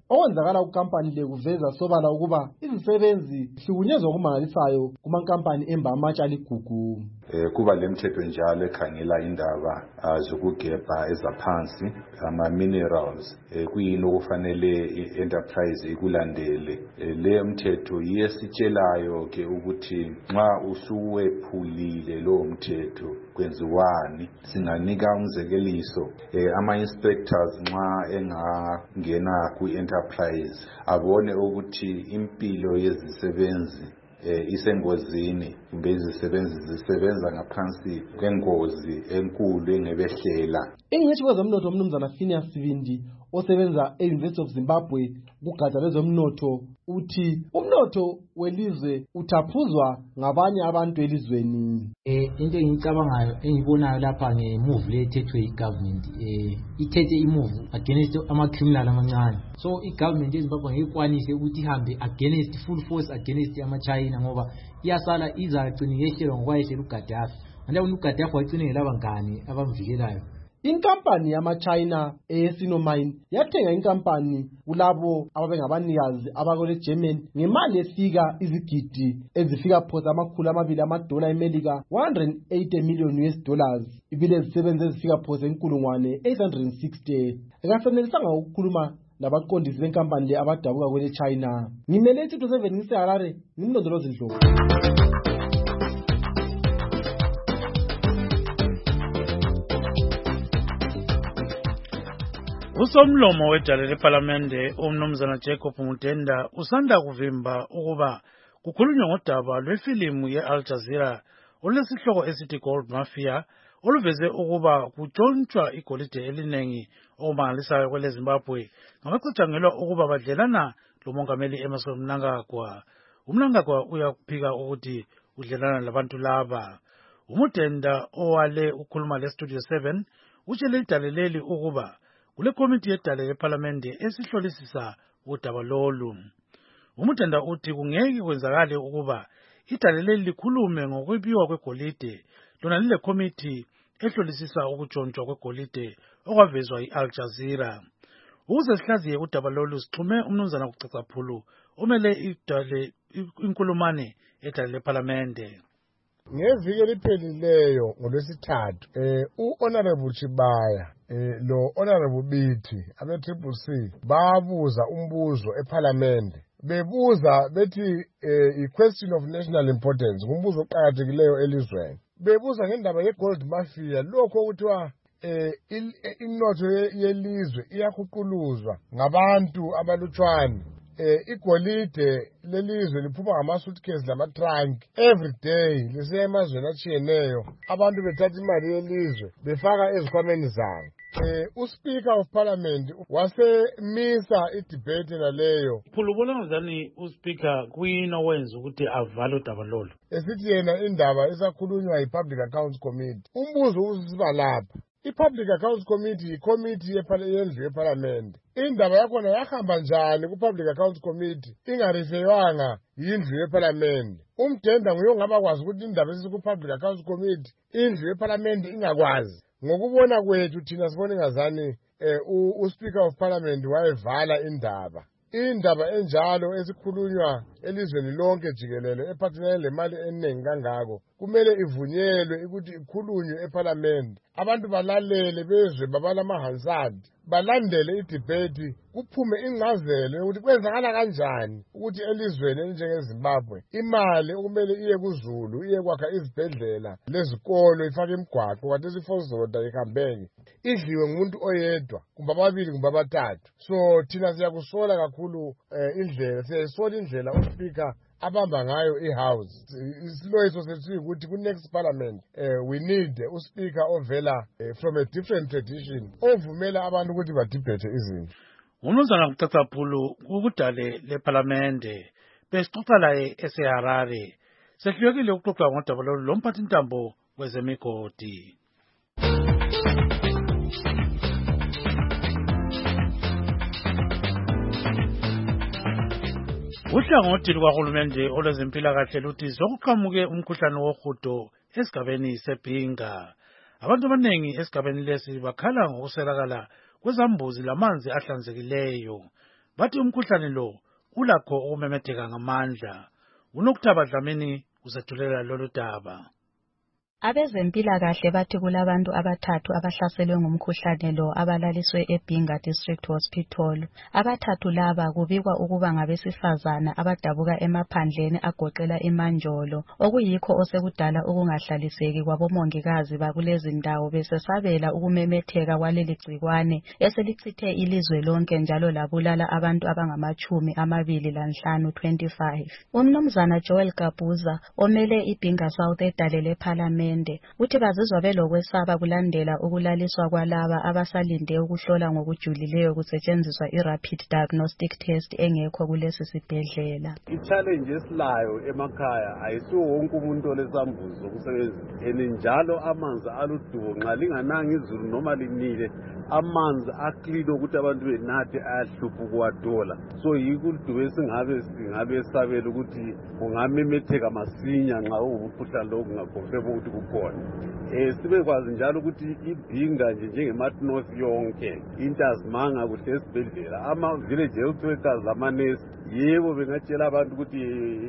okwenzakala kukampani le kuveza sobala ukuba izisebenzi zihlukunyezwa okumangalisayo kumankampani emba amatshe aligugu. Eh, kuba lemthetho njalo ekhangela indaba zokugebha ezaphansi ama-minerals eh, kuyini okufanele i-enterprise ikulandele. Eh, le mthetho yesitshelayo ke ukuthi nxa usuwephulile lo mthetho kwenziwani. Singanika umzekeliso eh, ama-inspectors nxa engangena kwi-enterprise abone ukuthi impilo yezisebenzi Eh, isengozini kumbe izisebenzi zisebenza ngaphansi kwengozi enkulu engebehlela. Ingcitshi kwezomnotho umnumzana Phineas Sibindi osebenza e-University of Zimbabwe kugatsha lwezomnotho uthi umnotho welizwe uthaphuzwa ngabanye abantu elizweni. Eh into engicabangayo engibonayo lapha ngemove lethethwe igovernment eh ithethe imove against ama-criminal amancane. So igovernment yeZimbabwe ngekwanise ukuthi ihambe against full force against ama-China ngoba iyasala izagcina ngehlelo ngokwayehlela uGaddafi. Manje uGaddafi wagcina ngelabangani abamvikelayo. Inkampani yama-China eyeSinomine yathenga inkampani kulabo ababengabanikazi abakole German ngemali efika izigidi ezifika phosa amakhulu amabili amadola eMelika one hundred eighty million U S dollars. Ibile zisebenze ezifika phosa inkulungwane eight hundred sixty. Akasenelisanga ukukhuluma labaqondisi benkampani le abadabuka kwele China. Ngimele two to seven ngiseharare ngimlondolozi Ndlovu. Usomlomo wedale leParlamente umnumzana Jacob Mutenda usanda kuvimba ukuba kukhulunywa ngodaba lwefilimu ye-Al Jazeera olesihloko esithi Gold Mafia oluveze ukuba kutshontshwa igolide elinengi okumangalisayo kwele Zimbabwe ngabacatshangelwa ukuba badlelana lomongameli Emmerson Mnangagwa. uMnangagwa uyaphika ukuthi udlelana labantu laba. Umutenda owale ukhuluma le-Studio seven utshele idale leli ukuba kule komiti yedale leParlamente esihlolisisa udaba lolu. Umutenda uthi kungeke kwenzakale ukuba idale leli likhulume ngokwebiwa kwegolide lona lile komiti ehlolisisa ukutshontshwa kwegolide okwavezwa yi-Al Jazeera. Ukuze sihlaziye udaba lolu sixhume umnumzana kucacaphulu omele idale inkulumane edale leParlamente. Ngeviki eliphelileyo ngolwesithathu eh uHonorable Chibaya eh lo Honorable Bithi abe Triple C babuza umbuzo eParliament bebuza bethi eh i question of national importance umbuzo oqhakathekileyo elizweni bebuza ngendaba yegold mafia lokho ukuthiwa eh inotho yelizwe iyakhuquluzwa ngabantu abalutshwana. Eh igolide lelizwe liphuma ngama-suitcase lama-trunk every day lisiya emazweni atshiyeneyo abantu bethatha imali yelizwe befaka ezikhwameni zabo. Eh uSpeaker of Parliament wasemisa idebate naleyo. Phulubona ngani uSpeaker kuyini owenza ukuthi avale udaba lolu? Esithi yena indaba isakhulunywa yi-Public Accounts Committee. Umbuzo usiba lapha. I-Public Accounts Committee yi-committee yendlu yeParliament. Indaba yakhona yahamba njani ku-Public Accounts Committee ingarifeyanga yindlu yeParliament? Umdenda nguye ongaba kwazi ukuthi indaba esisiku-Public Accounts Committee indlu yeParliament ingakwazi. Ngokubona kwethu thina sibona ingazani eh uSpeaker of Parliament wayevala indaba. Indaba enjalo esikhulunywa elizweni lonke jikelele ephathelene lemali eningi kangako kumele ivunyelwe ukuthi ikhulunywe eParliament. Abantu balalele bezwe babala amahansard balandele idebate kuphume ingcazelo ukuthi kwenzakala kanjani ukuthi elizweni elinjengeZimbabwe imali okumele iye kuZulu iye kwakha izibhedlela lezikolo ifake imigwaqo kanti isifozoda ikhambeke idliwe ngumuntu oyedwa kumbe ababili kumbe abathathu. So thina siyakusola kakhulu eh, indlela siyayisola indlela uSpeaker abamba ngayo ihouse. Isiloyiso sethu ukuthi ku next parliament uh, we need a speaker ovela uh, from a different tradition ovumela abantu ukuthi badebate izinto. Umnumzana kucacaphulu ukudale leParlamente besixoxa laye eseHarare sehlulekile ukuxoxa ngodaba lolu lomphathi intambo kwezemigodi. Uhlangothi lukahulumende olwezempilakahle luthi sokuqhamuke umkhuhlane wohudo esigabeni seBhinga. Abantu abanengi esigabeni lesi bakhala ngokuswelakala kwezambuzi lamanzi ahlanzekileyo. bathi umkhuhlane lo ulakho ukumemetheka ngamandla. Unokuthaba Dlamini usethulela lolu daba. Abezempilakahle bathi kulabantu abathathu abahlaselwe ngumkhuhlane lo abalaliswe eBhinga District Hospital. Abathathu laba kubikwa ukuba ngabesifazana abadabuka emaphandleni agoqela imanjolo, okuyikho osekudala ukungahlaliseki kwabomongikazi bakulezi ndawo besesabela ukumemetheka kwaleli gcikwane eselichithe ilizwe lonke njalo labulala abantu abangamachumi amabili lanhlanu twenty-five. Umnumzana Joel Gabuza omele iBhinga South edalele Parliament uthi bazizwa belokwesaba kulandela ukulaliswa kwalaba abasalinde ukuhlola ngokujulileyo kusetshenziswa i-rapid diagnostic test engekho kulesi sibhedlela. I-challenge esilayo emakhaya ayisiwo wonke umuntu olesambuzi zokusebenzisa ene njalo amanzi aludubo nxa lingananga izulu noma linile amanzi aklino ukuthi abantu benathe ayahlupha ukuwadola. So yikho udubo esingabe singabe sabela ukuthi kungamemetheka masinya nxa umkhuhlane lo kungakhomfema ukuthi kukhona. Eh sibekwazi njalo ukuthi iBhinga nje njengeMat North yonke into azimanga kuhle esibhedlela ama village health workers amanesi yebo bengatshela abantu ukuthi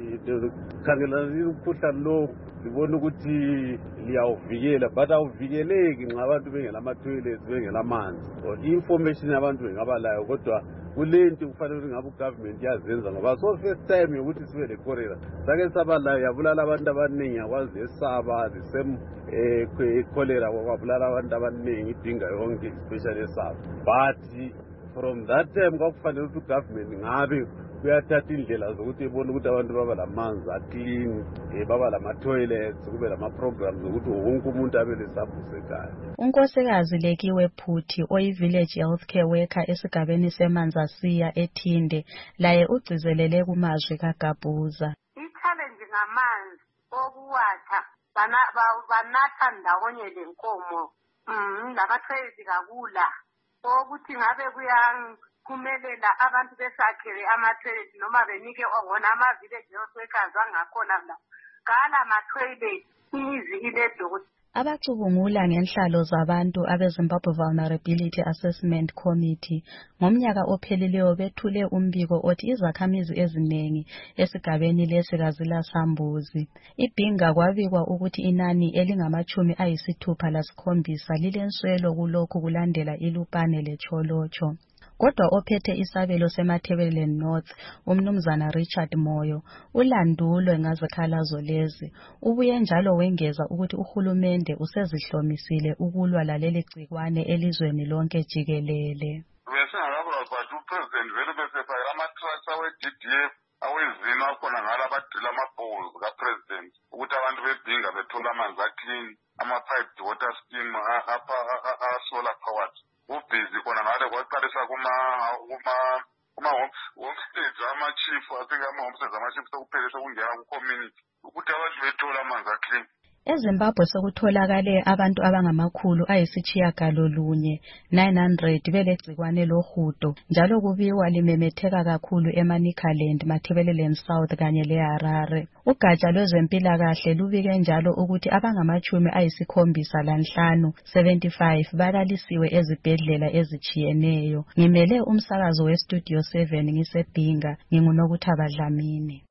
khangelani umkhuhlane lo libona ukuthi liyawuvikela but awuvikeleki nxa abantu bengela ama-toilets bengela amanzi. So information yabantu bengabalayo kodwa kulento kufanele ngabe ugovernment yazenza ngoba so first time yokuthi sibe le cholera sake sabalayo yabulala abantu abaningi yakwazi esaba the same eh cholera kwabulala abantu abaningi iBhinga yonke especially esaba. But from that time kwakufanele ukuthi ugovernment ngabe kuyathatha indlela zokuthi ibone ukuthi abantu baba lamanzi aclean eh baba lama toilets kube lama programs ukuthi wonke umuntu abe lesabhuze ekhaya. Unkosikazi Lekiwe Phuthi oyi village healthcare worker esigabeni seManzasiya eThinde laye ugcizelele kumazwi kaGabuza. I-challenge ngamanzi okuwatha banatha ndawonye lenkomo mm labathwezi kakula ukuthi ngabe kuyang kumelela abantu besakhele ama-toilet noma benike wona ama-village health workers angakhona la kala ama-toilet imizi iledoti. Abacubungula ngenhlalo zabantu abe-Zimbabwe Vulnerability Assessment Committee ngomnyaka ophelileyo bethule umbiko othi izakhamizi eziningi esigabeni lesi kazilasambuzi. iBhinga kwabikwa ukuthi inani elingamachumi ayisithupha lasikhombisa lilenswelo kulokhu kulandela iLupane leCholocho. Kodwa ophethe isabelo seMatabeleland North umnumzana Richard Moyo ulandulwe ngazikhalazo lezi. Ubuye njalo wengeza ukuthi uhulumende usezihlomisile ukulwa laleli gcikwane elizweni lonke jikelele. Besingakabula kwathi upresident vele besefaka ama-trucks awe-D D F awezino akhona ngala abadila ama-bowls kapresident ukuthi abantu beBhinga bethola amanzi aclean ama-piped water scheme a-solar powered. Ubhizi khona ngale kwaqalisa kuma kuma kuma homestays ama-chief asike ama-homestays ama-chief sokuphelisa ukungena ku-community ukuthi abantu bethola amanzi aclean. EZimbabwe sekutholakale abantu abangamakhulu ayisitshiyagalolunye nine hundred belegcikwane lohudo njalo kubiwa limemetheka kakhulu eManicaland, Matabeleland South kanye leHarare. Ugatsha lwezempilakahle lubike njalo ukuthi abangamachumi ayisikhombisa lanhlanu seventy-five balalisiwe ezibhedlela ezitshiyeneyo. Ngimele umsakazo weStudio seven ngiseBhinga nginguNokuthaba Dlamini.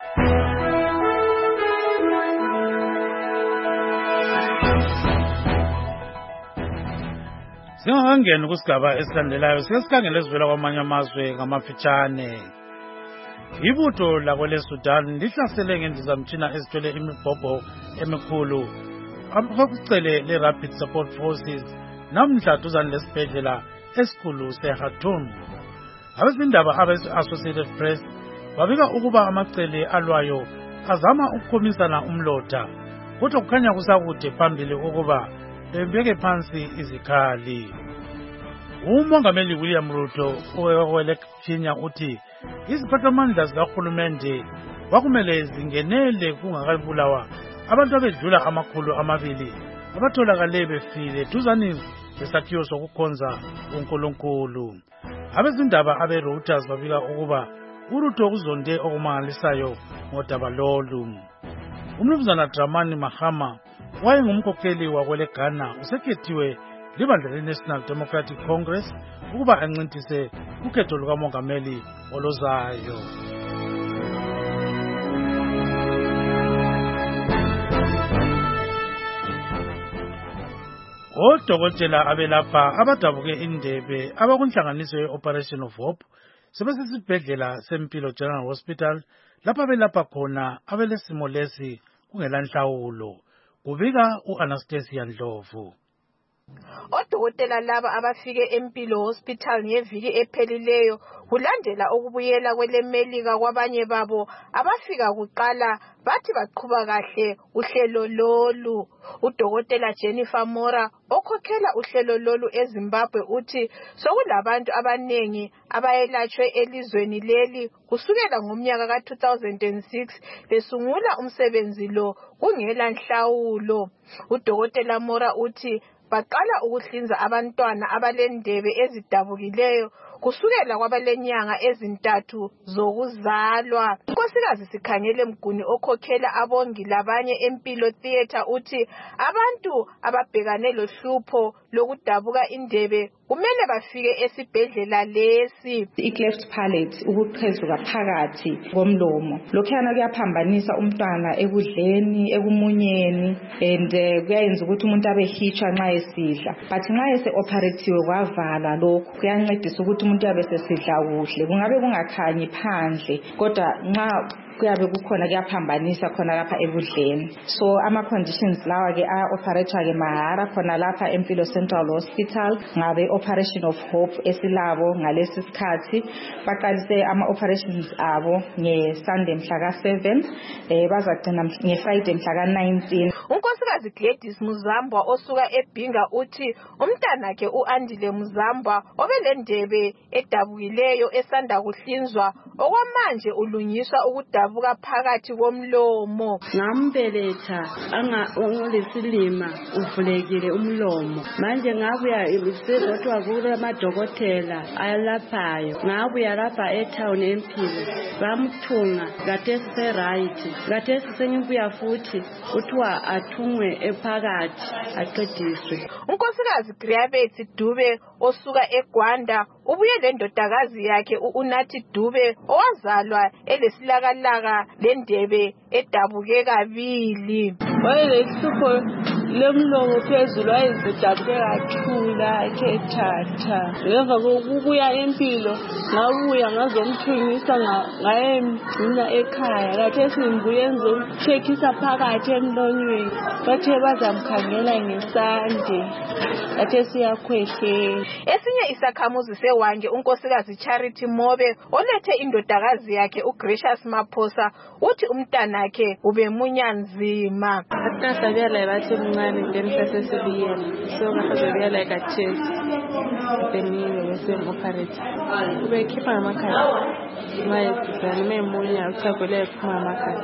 Singakangeni kusigaba esilandelayo sesikhangele esivela kwamanye amazwe ngamafitshane. Ibutho lakwele Sudan lihlasele ngendizamtshina ezithwele imibhobho emikhulu abakucele le-Rapid Support Forces namhla duzane lesibhedlela esikhulu seKhartoum. Abezindaba abe-Associated Press babika ukuba amacele alwayo azama ukukhomisana umlotha kodwa kukhanya kusakude phambili ukuba bebeke phansi izikhali. Umongameli William Ruto owele Kenya uthi iziphathamandla zikahulumende kwakumele zingenele kungakabulawa abantu abedlula amakhulu amabili abatholakale befile duzane lesakhiwo sokukhonza uNkulunkulu. Abezindaba abe-Reuters babika ukuba uRuto kuzonde okumangalisayo ngodaba lolu. Umnumzana Dramani Mahama wayengumkhokheli wakwele Ghana usekhethiwe libandla le-National Democratic Congress ukuba ancintise ukhetho lukamongameli oluzayo. Odokotela abelapha abadabuke indebe abakunhlanganiso ye-Operation of Hope sebesesibhedlela sempilo General Hospital lapha belapha khona abelesimo lesi kungela nhlawulo. Kubika u-Anastasia Ndlovu. Odokotela laba abafike empilo hospital ngeviki ephelileyo kulandela ukubuyela kwelemelika kwabanye babo abafika kuqala bathi baqhuba kahle uhlelo lolu. Udokotela Jennifer Mora okhokhela uhlelo lolu eZimbabwe uthi sokulabantu abanengi abayelatshwe elizweni leli kusukela ngomnyaka ka two thousand six besungula umsebenzi lo kungela nhlawulo. Udokotela Mora uthi baqala ukuhlinza abantwana abalendebe ezidabukileyo kusukela kwabalenyanga ezintathu zokuzalwa. Unkosikazi Sikhangele Mguni okhokhela abongi labanye empilo theater uthi abantu ababhekane lohlupho lokudabuka indebe kumele bafike esibhedlela lesi. I-cleft palate ukuqhezuka phakathi komlomo lokhuyana kuyaphambanisa umntwana ekudleni ekumunyeni and kuyayenza ukuthi umuntu abe hitshwa nxa esidla, but nxa ese operatiwe kwavala lokho kuyancedisa ukuthi umuntu abe sesidla kuhle, kungabe kungakhanyi phandle kodwa nxa kuyabe kukhona kuyaphambanisa khona lapha ekudleni. So ama conditions lawa ke a-operator ke mahara khona lapha Empilo Central Hospital ngabe Operation of Hope esilabo ngalesi sikhathi. Baqalise ama operations abo ngeSunday mhla ka seven eh bazagcina ngeFriday mhla ka nineteen. Unkosikazi Gladys Muzambwa osuka eBhinga uthi umntanakhe uAndile Muzambwa obelendebe edabukileyo esanda kuhlinzwa okwamanje ulungiswa ukudabuka phakathi komlomo. Ngambeletha angalesilima uvulekile umlomo, manje ngabuya sebodwa kule amadokotela ayalaphayo, ngabuya lapha etown Empilo bamthunga kathesi se right, kathesi sengibuya futhi kuthiwa athungwe ephakathi aqediswe. Unkosikazi Griabethi Dube osuka eGwanda ubuye lendodakazi yakhe uNathi Dube owazalwa elesilakalaka lendebe edabuke kabili. Wayelesipho lemlomo phezulu ayizidabuke kathula ekhethatha. Ngemva kokubuya empilo ngabuya ngazomthungisa ngayemgcina ekhaya. Kathesi ngibuye ngizomcheckisa phakathi emlonyeni. Bathe bazamkhangela ngesande. Kathesi yakhwehlela. Esinye isakhamuzi seWange unkosikazi Charity Mobe olethe indodakazi yakhe uGracious Maphosa uthi umntanakhe ubemunya nzima. Akasabela bathi mncane ngemsasesibiyela. So bakazobela kathesi. Benile bese operate. Ubekhipha amakhala. Maye sisane memunya uchakwele ephuma amakhala.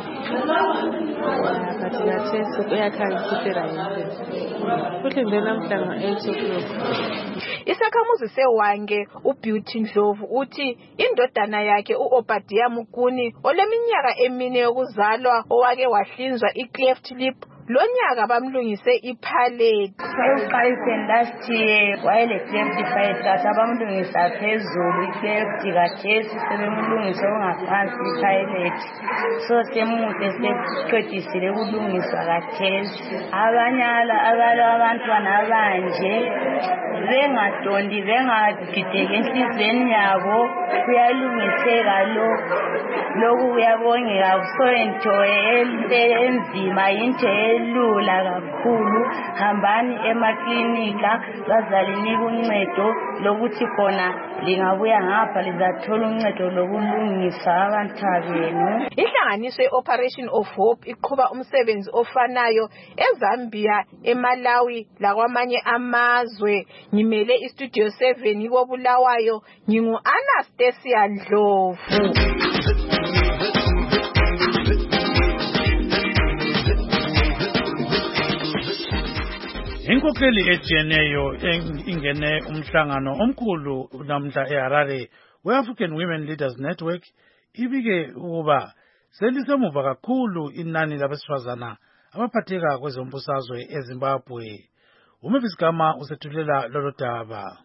Kathi kathesi uyakhansitera yini. Futhi ndenamhlanga eight o'clock. Isakhamuzi seWange uBeauty Ndlovu uthi indodana yakhe uObadiah Muguni oleminyaka emine yokuzalwa owake wahlinzwa i-cleft lip lonyaka bamlungise ipalate. Eqaliseni last year wayele cleft palate abamlungisa phezulu i-cleft kathesi sebemlungisa ongaphansi ipalate. So semude seqedisile ukulungiswa kathesi. Abanyala abalo abantwana abanje bengadondi bengadideke enhlizweni yabo kuyalungiseka lo lokhu kuyabongeka kusoyinto enzima yinto elula kakhulu. Hambani emaklinika bazalinika uncedo lokuthi khona lingabuya ngapha lizathola uncedo lokulungisa abantabenu. Inhlanganiso ye-Operation of Hope iqhuba umsebenzi ofanayo eZambia, eMalawi lakwamanye amazwe. Ngimele istudio seven koBulawayo, ngingu Anastasia Ndlovu. Inkokheli ejiyeneyo ingene umhlangano omkhulu namhla eHarare we-African Women Leaders Network ibike ukuba selisemuva kakhulu inani labesifazana abaphatheka kwezombusazwe eZimbabwe. uMavis Gama usethulela lolo daba.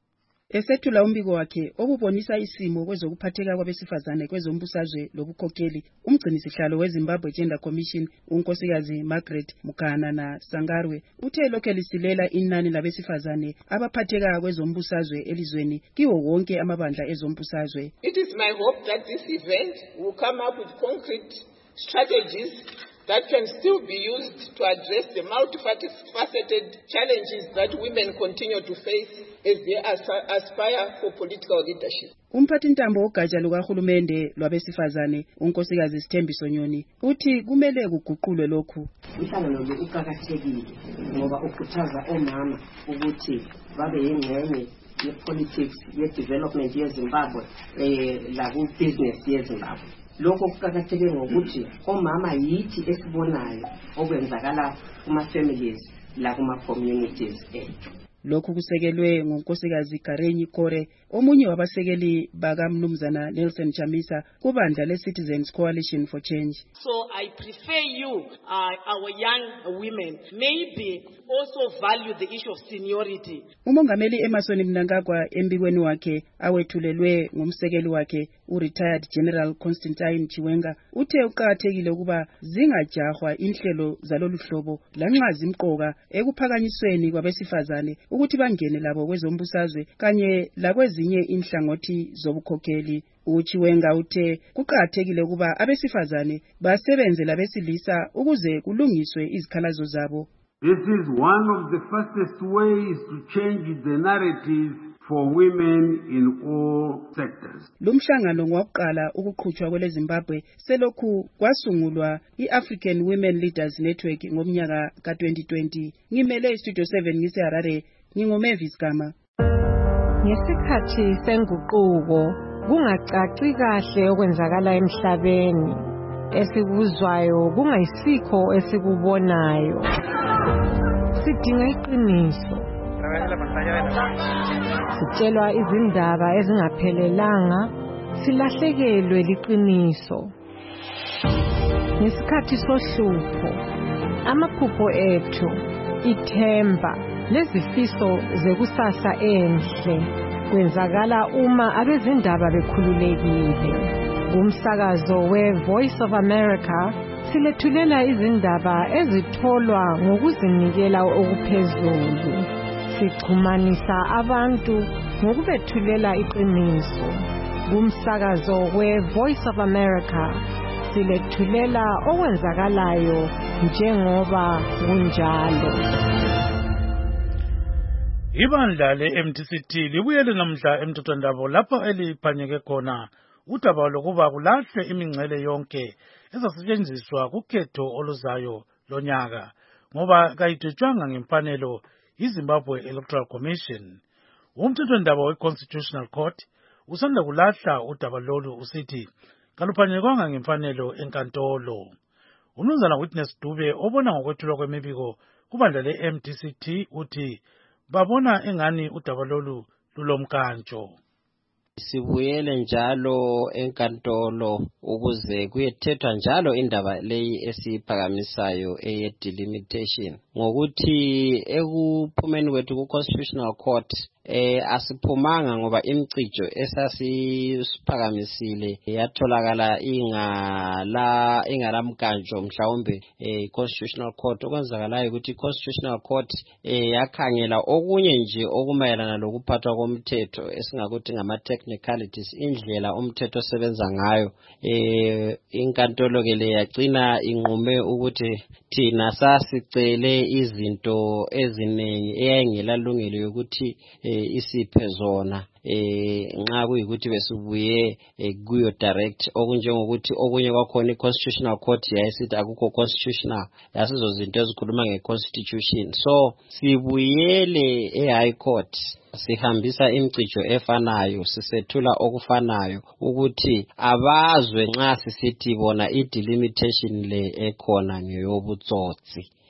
Esethula umbiko wakhe obubonisa isimo kwezokuphatheka kwabesifazane kwezombusazwe lobukhokheli, umgcinisihlalo weZimbabwe Gender Commission unkosikazi Margaret Mukanana Sangarwe uthe lokho lisilela inani labesifazane abaphatheka kwezombusazwe elizweni kiwo wonke amabandla ezombusazwe. It is my hope that this event will come up with concrete strategies that can still be used to address the multifaceted challenges that women continue to face as they aspire for political leadership. Umphathintambo ogatsha lukahulumende lwabesifazane unkosikazi Sithembiso Nyoni uthi kumele kuguqulwe lokhu. Umhlangano lo uqhakathekile ngoba ukhuthaza omama ukuthi babe yingxenye ye-politics ye-development yeZimbabwe eh la ku-business yeZimbabwe. Lokho kuqhakatheke ngokuthi omama yithi esibonayo okwenzakala kuma-families la kuma-communities ethu. Lokhu kusekelwe ngonkosikazi Karenyi Kore, omunye wabasekeli bakamnumzana Nelson Chamisa kubandla le-Citizens Coalition for Change. So I prefer you, uh, our young women, maybe also value the issue of seniority. Umongameli Emerson Mnangagwa embikweni wakhe awethulelwe ngumsekeli wakhe u-retired General Constantine Chiwenga uthe uqhakathekile ukuba zingajahwa inhlelo zalolu hlobo lanxa zimqoka ekuphakanyisweni kwabesifazane ukuthi bangene labo kwezombusazwe kanye lakwezinye inhlangothi zobukhokheli. Uchiwenga uthe kuqhakathekile ukuba abesifazane basebenze labesilisa ukuze kulungiswe izikhalazo zabo. This is one of the fastest ways to change the narrative for women in all sectors. Lumhlangano ngokuqala ukuqhutshwa kwele Zimbabwe selokhu kwasungulwa iAfrican Women Leaders Network ngomnyaka ka twenty twenty. Ngimele iStudio seven ngise Harare, ngingoMavis Gama. Ngesikhathi senguquko kungacaci kahle okwenzakala emhlabeni, esikuzwayo kungayisikho esikubonayo. Sidinga iqiniso. Sitshelwa izindaba ezingaphelelanga, silahlekelwe liqiniso. Ngesikhathi sohlupho, amaphupho ethu, ithemba, lezifiso zekusasa enhle kwenzakala uma abezindaba bekhululekile. Kumsakazo we-Voice of America silethulela izindaba ezitholwa ngokuzinikela okuphezulu. Sixhumanisa abantu ngokubethulela iqiniso. Kumsakazo we-Voice of America silethulela okwenzakalayo njengoba kunjalo. Ibandla le-M T C T libuyele namhla emthethwandaba lapho eliphanyeke khona udaba lokuba kulahlwe imingcele yonke ezasetshenziswa kukhetho oluzayo lonyaka ngoba kayidwetshwanga ngemfanelo iZimbabwe Electoral Commission. Umthethwandaba we-Constitutional Court usanda kulahla udaba lolu usithi kaluphanyekanga ngemfanelo enkantolo. Umnumzana Witness Dube obona ngokwethulwa kwemibiko kubandla le-M T C T uthi babona engani udaba lolu lulomkantsho. Sibuyele njalo enkantolo ukuze kuyethethwa njalo indaba leyi esiphakamisayo eye delimitation ngokuthi ekuphumeni kwethu ku Constitutional Court eh asiphumanga ngoba imicijo esasiphakamisile yatholakala ingala ingalamkantsho mhlawumbe eh Constitutional Court okwenzakalayo ukuthi Constitutional Court eh yakhangela okunye nje okumayelana lokuphathwa komthetho esingakuthi ngama technicalities indlela umthetho osebenza ngayo. eh inkantolo ke le yagcina inqume ukuthi thina sasicele izinto eziningi eyayigelalungelo yokuthi eh isiphe zona eh nxa kuyikuthi besibuye kuyo direct okunjengokuthi okunye kwakhona iConstitutional Court yayisithi akukho constitutional yasizo zinto ezikhuluma ngeConstitution. So sibuyele eHigh Court sihambisa imicijo efanayo sisethula okufanayo ukuthi abazwe nxa sisithi bona idelimitation le ekhona ngeyobutsotsi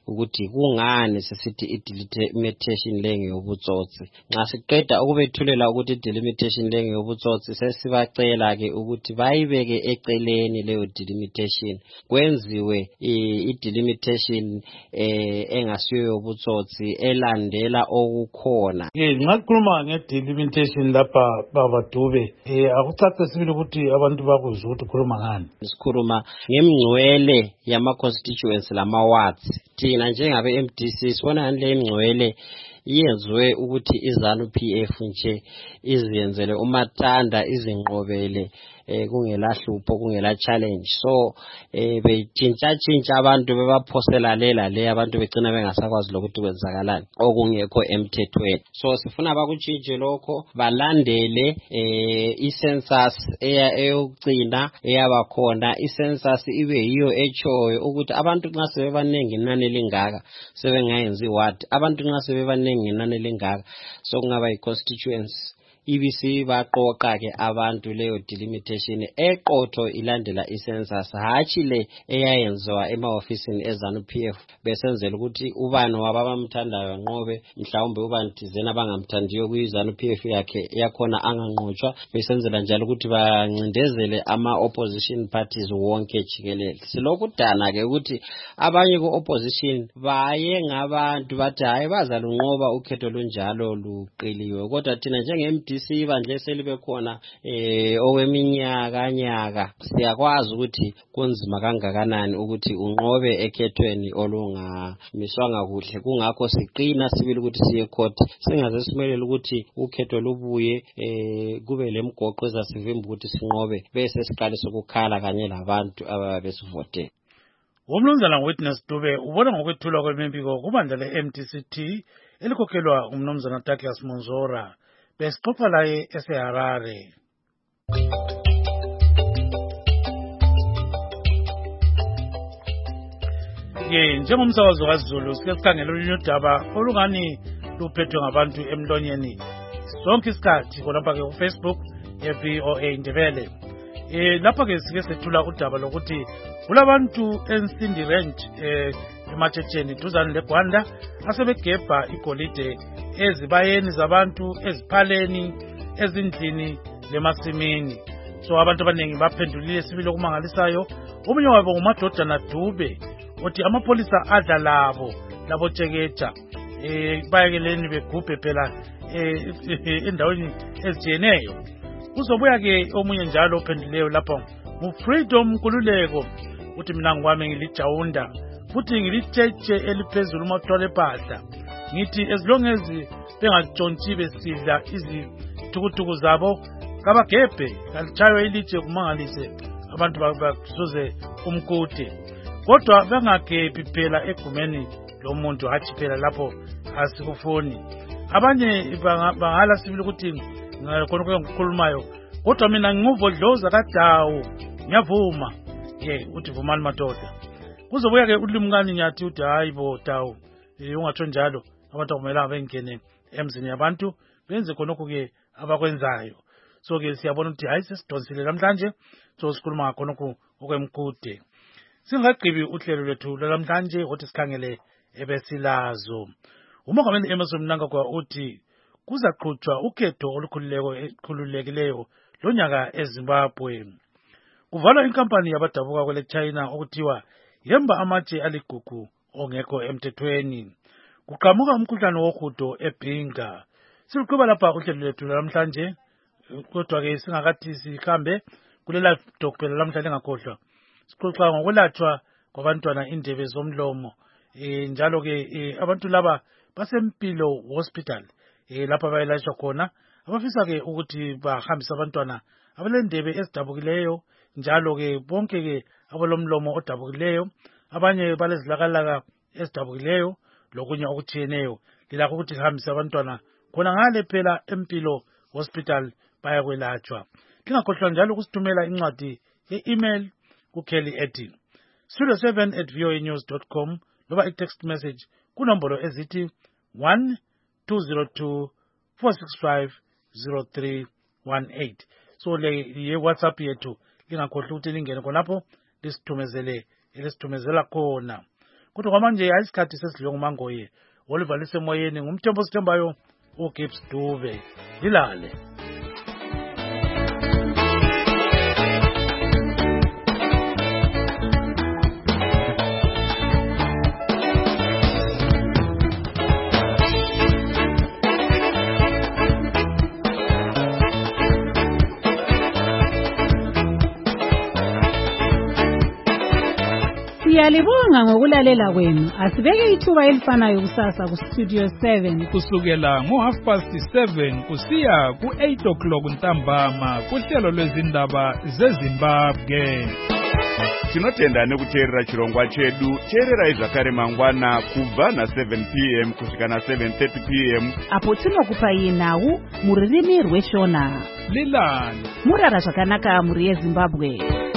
ukuthi kungani sesithi i-delimitation le ngeyobutsotsi. Nxa siqeda ukubethulela ukuthi i-delimitation le ngeyobutsotsi sesibacela ke ukuthi bayibeke eceleni leyo delimitation kwenziwe i-delimitation eh engasiyo yobutsotsi elandela okukhona. Eh ngakhuluma nge-delimitation lapha baba Dube, eh akucace sibili ukuthi abantu bakuzwa ukuthi ukhuluma ngani. Sikhuluma ngemngcwele yama constituency lama wards. Thina njengabe M D C sibona le mngcwele yenziwe ukuthi iZANU P F nje izenzele umatanda izinqobele eh kungela hlupho kungela challenge. So eh betshintsha tshintsha abantu bebaphosela lela le abantu begcina bengasakwazi lokuthi kwenzakalani okungekho emthethweni. So sifuna bakutshintshe lokho balandele eh i-census eya eyogcina eyabakhona. I-census ibe yiyo echoyo ukuthi abantu nxa sebebanengi inani lingaka sebengayenzi ward, abantu nxa sebebanengi inani lingaka so kungaba i-constituency ibisi baqoqa ke abantu leyo delimitation eqotho ilandela i-census hathi le eyayenziwa ema-ofisini eZANU P F besenzela ukuthi ubani wababamthandayo nqobe mhlawumbe ubani thizena bangamthandiyo kuyiZANU P F yakhe yakhona anganqotshwa. Besenzela njalo ukuthi bancindezele ama-opposition parties wonke jikelele. Silokudana ke ukuthi abanye ku-opposition baye ngabantu bathi hayi bazalunqoba ukhetho lunjalo luqiliwe, kodwa thina njenge-M D C ibandla selibe khona eh okweminyaka nyaka siyakwazi ukuthi kunzima kangakanani ukuthi unqobe ekhethweni olungamiswanga kuhle. Kungakho siqina sibili ukuthi siye court singaze simelele ukuthi ukhetho lubuye eh kube lemgoqo ezasivimba ukuthi sinqobe bese siqalisa ukukhala kanye labantu ababesivote. Umnumzana Witness Dube ubona ngokwethulwa kwemempiko kubandla le-M D C T elikhokhelwa umnumzana Douglas Monzora besixoxa laye eseHarare. Ye njengomsakazo kaZulu sike sikhangela olunye udaba olungani luphethwe ngabantu emlonyeni sonke isikhathi khonapha ke ku-Facebook ye-V O A Ndebele. Eh lapha ke sike sethula udaba lokuthi kulabantu eNsindi Ranch eh emathetsheni duzane leGwanda asebegebha igolide ezibayeni zabantu eziphaleni ezindlini lemasimini. So abantu abaningi baphendulile sibili okumangalisayo. Omunye wabo ngumadodana Dube uthi amapolisa adla labo labo tsheketsha eh bayekeleni begubhe phela eh endaweni ezijeneyo. Kuzobuya ke omunye njalo ophenduleyo lapha nguFreedom Nkululeko uthi mina ngwami ngilijawunda futhi ngilitsheche eliphezulu mathwala ephahla. Ngithi as long as bengatshontshi besidla izithukutuku zabo kabagebhe kalichaywe ilitshe kumangalise abantu bakuzuze umkude, kodwa bengagebhi phela egumeni lomuntu hathi phela lapho asikufuni. Abanye bangala sibili ukuthi khona kukhulumayo, kodwa mina nginguvodloza kaDawu ngiyavuma. Ye uthi vumani madoda. Kuzobuya ke ulimkani nyathi uthi hayi bo Dawu ungatsho njalo abantu akumela bengene emzini yabantu benze khonokho ke abakwenzayo. So ke siyabona ukuthi hayi sesidonsile namhlanje so sikhuluma khonokho okwemkude. Singaqhibi uhlelo lwethu namhlanje ukuthi sikhangele ebesilazo. Umongameli Emmerson Mnangagwa uthi kuzaqhutshwa ukhetho olukhululeko ekhululekileyo lonyaka eZimbabwe. Kuvalwa inkampani yabadabuka kwele China okuthiwa yemba amatshe aligugu ongekho emthethweni. Kuqhamuka umkhuhlane wohudo eBhinga. Siluqhuba lapha uhlelo lwethu namhlanje, kodwa ke singakathi sihambe kule live talk phela namhlanje ngakhohlwa. Sixoxa ngokwelatshwa kwabantwana indebe zomlomo. Eh njalo ke abantu laba basempilo hospital eh lapha bayelashwa khona. Abafisa ke ukuthi bahambise abantwana abalendebe ezidabukileyo njalo ke bonke ke abalomlomo odabukileyo, abanye balezilakalaka ezidabukileyo lokunye okutshiyeneyo. Lilakho ukuthi sihambise abantwana khona ngale phela empilo hospital bayakwelatshwa. Lingakhohlwa njalo ukusithumela incwadi ye-email kuKelly ethi studio seven at v o a news dot com loba i-text message kunombolo ezithi one two zero two four six five zero three one eight. So le ye-WhatsApp yethu lingakhohlwa ukuthi lingene khonapho lisithumezele elisithumezela khona. kodwa kwamanje ayisikhathi sesidlo ngumangoye olivalise emoyeni ngumthembo sithembayo uGibbs Dube. Lilale. Siyalibonga ngokulalela kwenu. Asibeke ithuba elifanayo kusasa ku Studio seven kusukela ngo half past seven kusiya ku eight o'clock ntambama kuhlelo lwezindaba zeZimbabwe. Tinotenda nekuteerera chirongwa chedu. Teerera izvakare mangwana kubva na seven p m kusvika na seven thirty p m apo tinokupai nhau muririmi rweshona. Lilani Murara zvakanaka muri yeZimbabwe.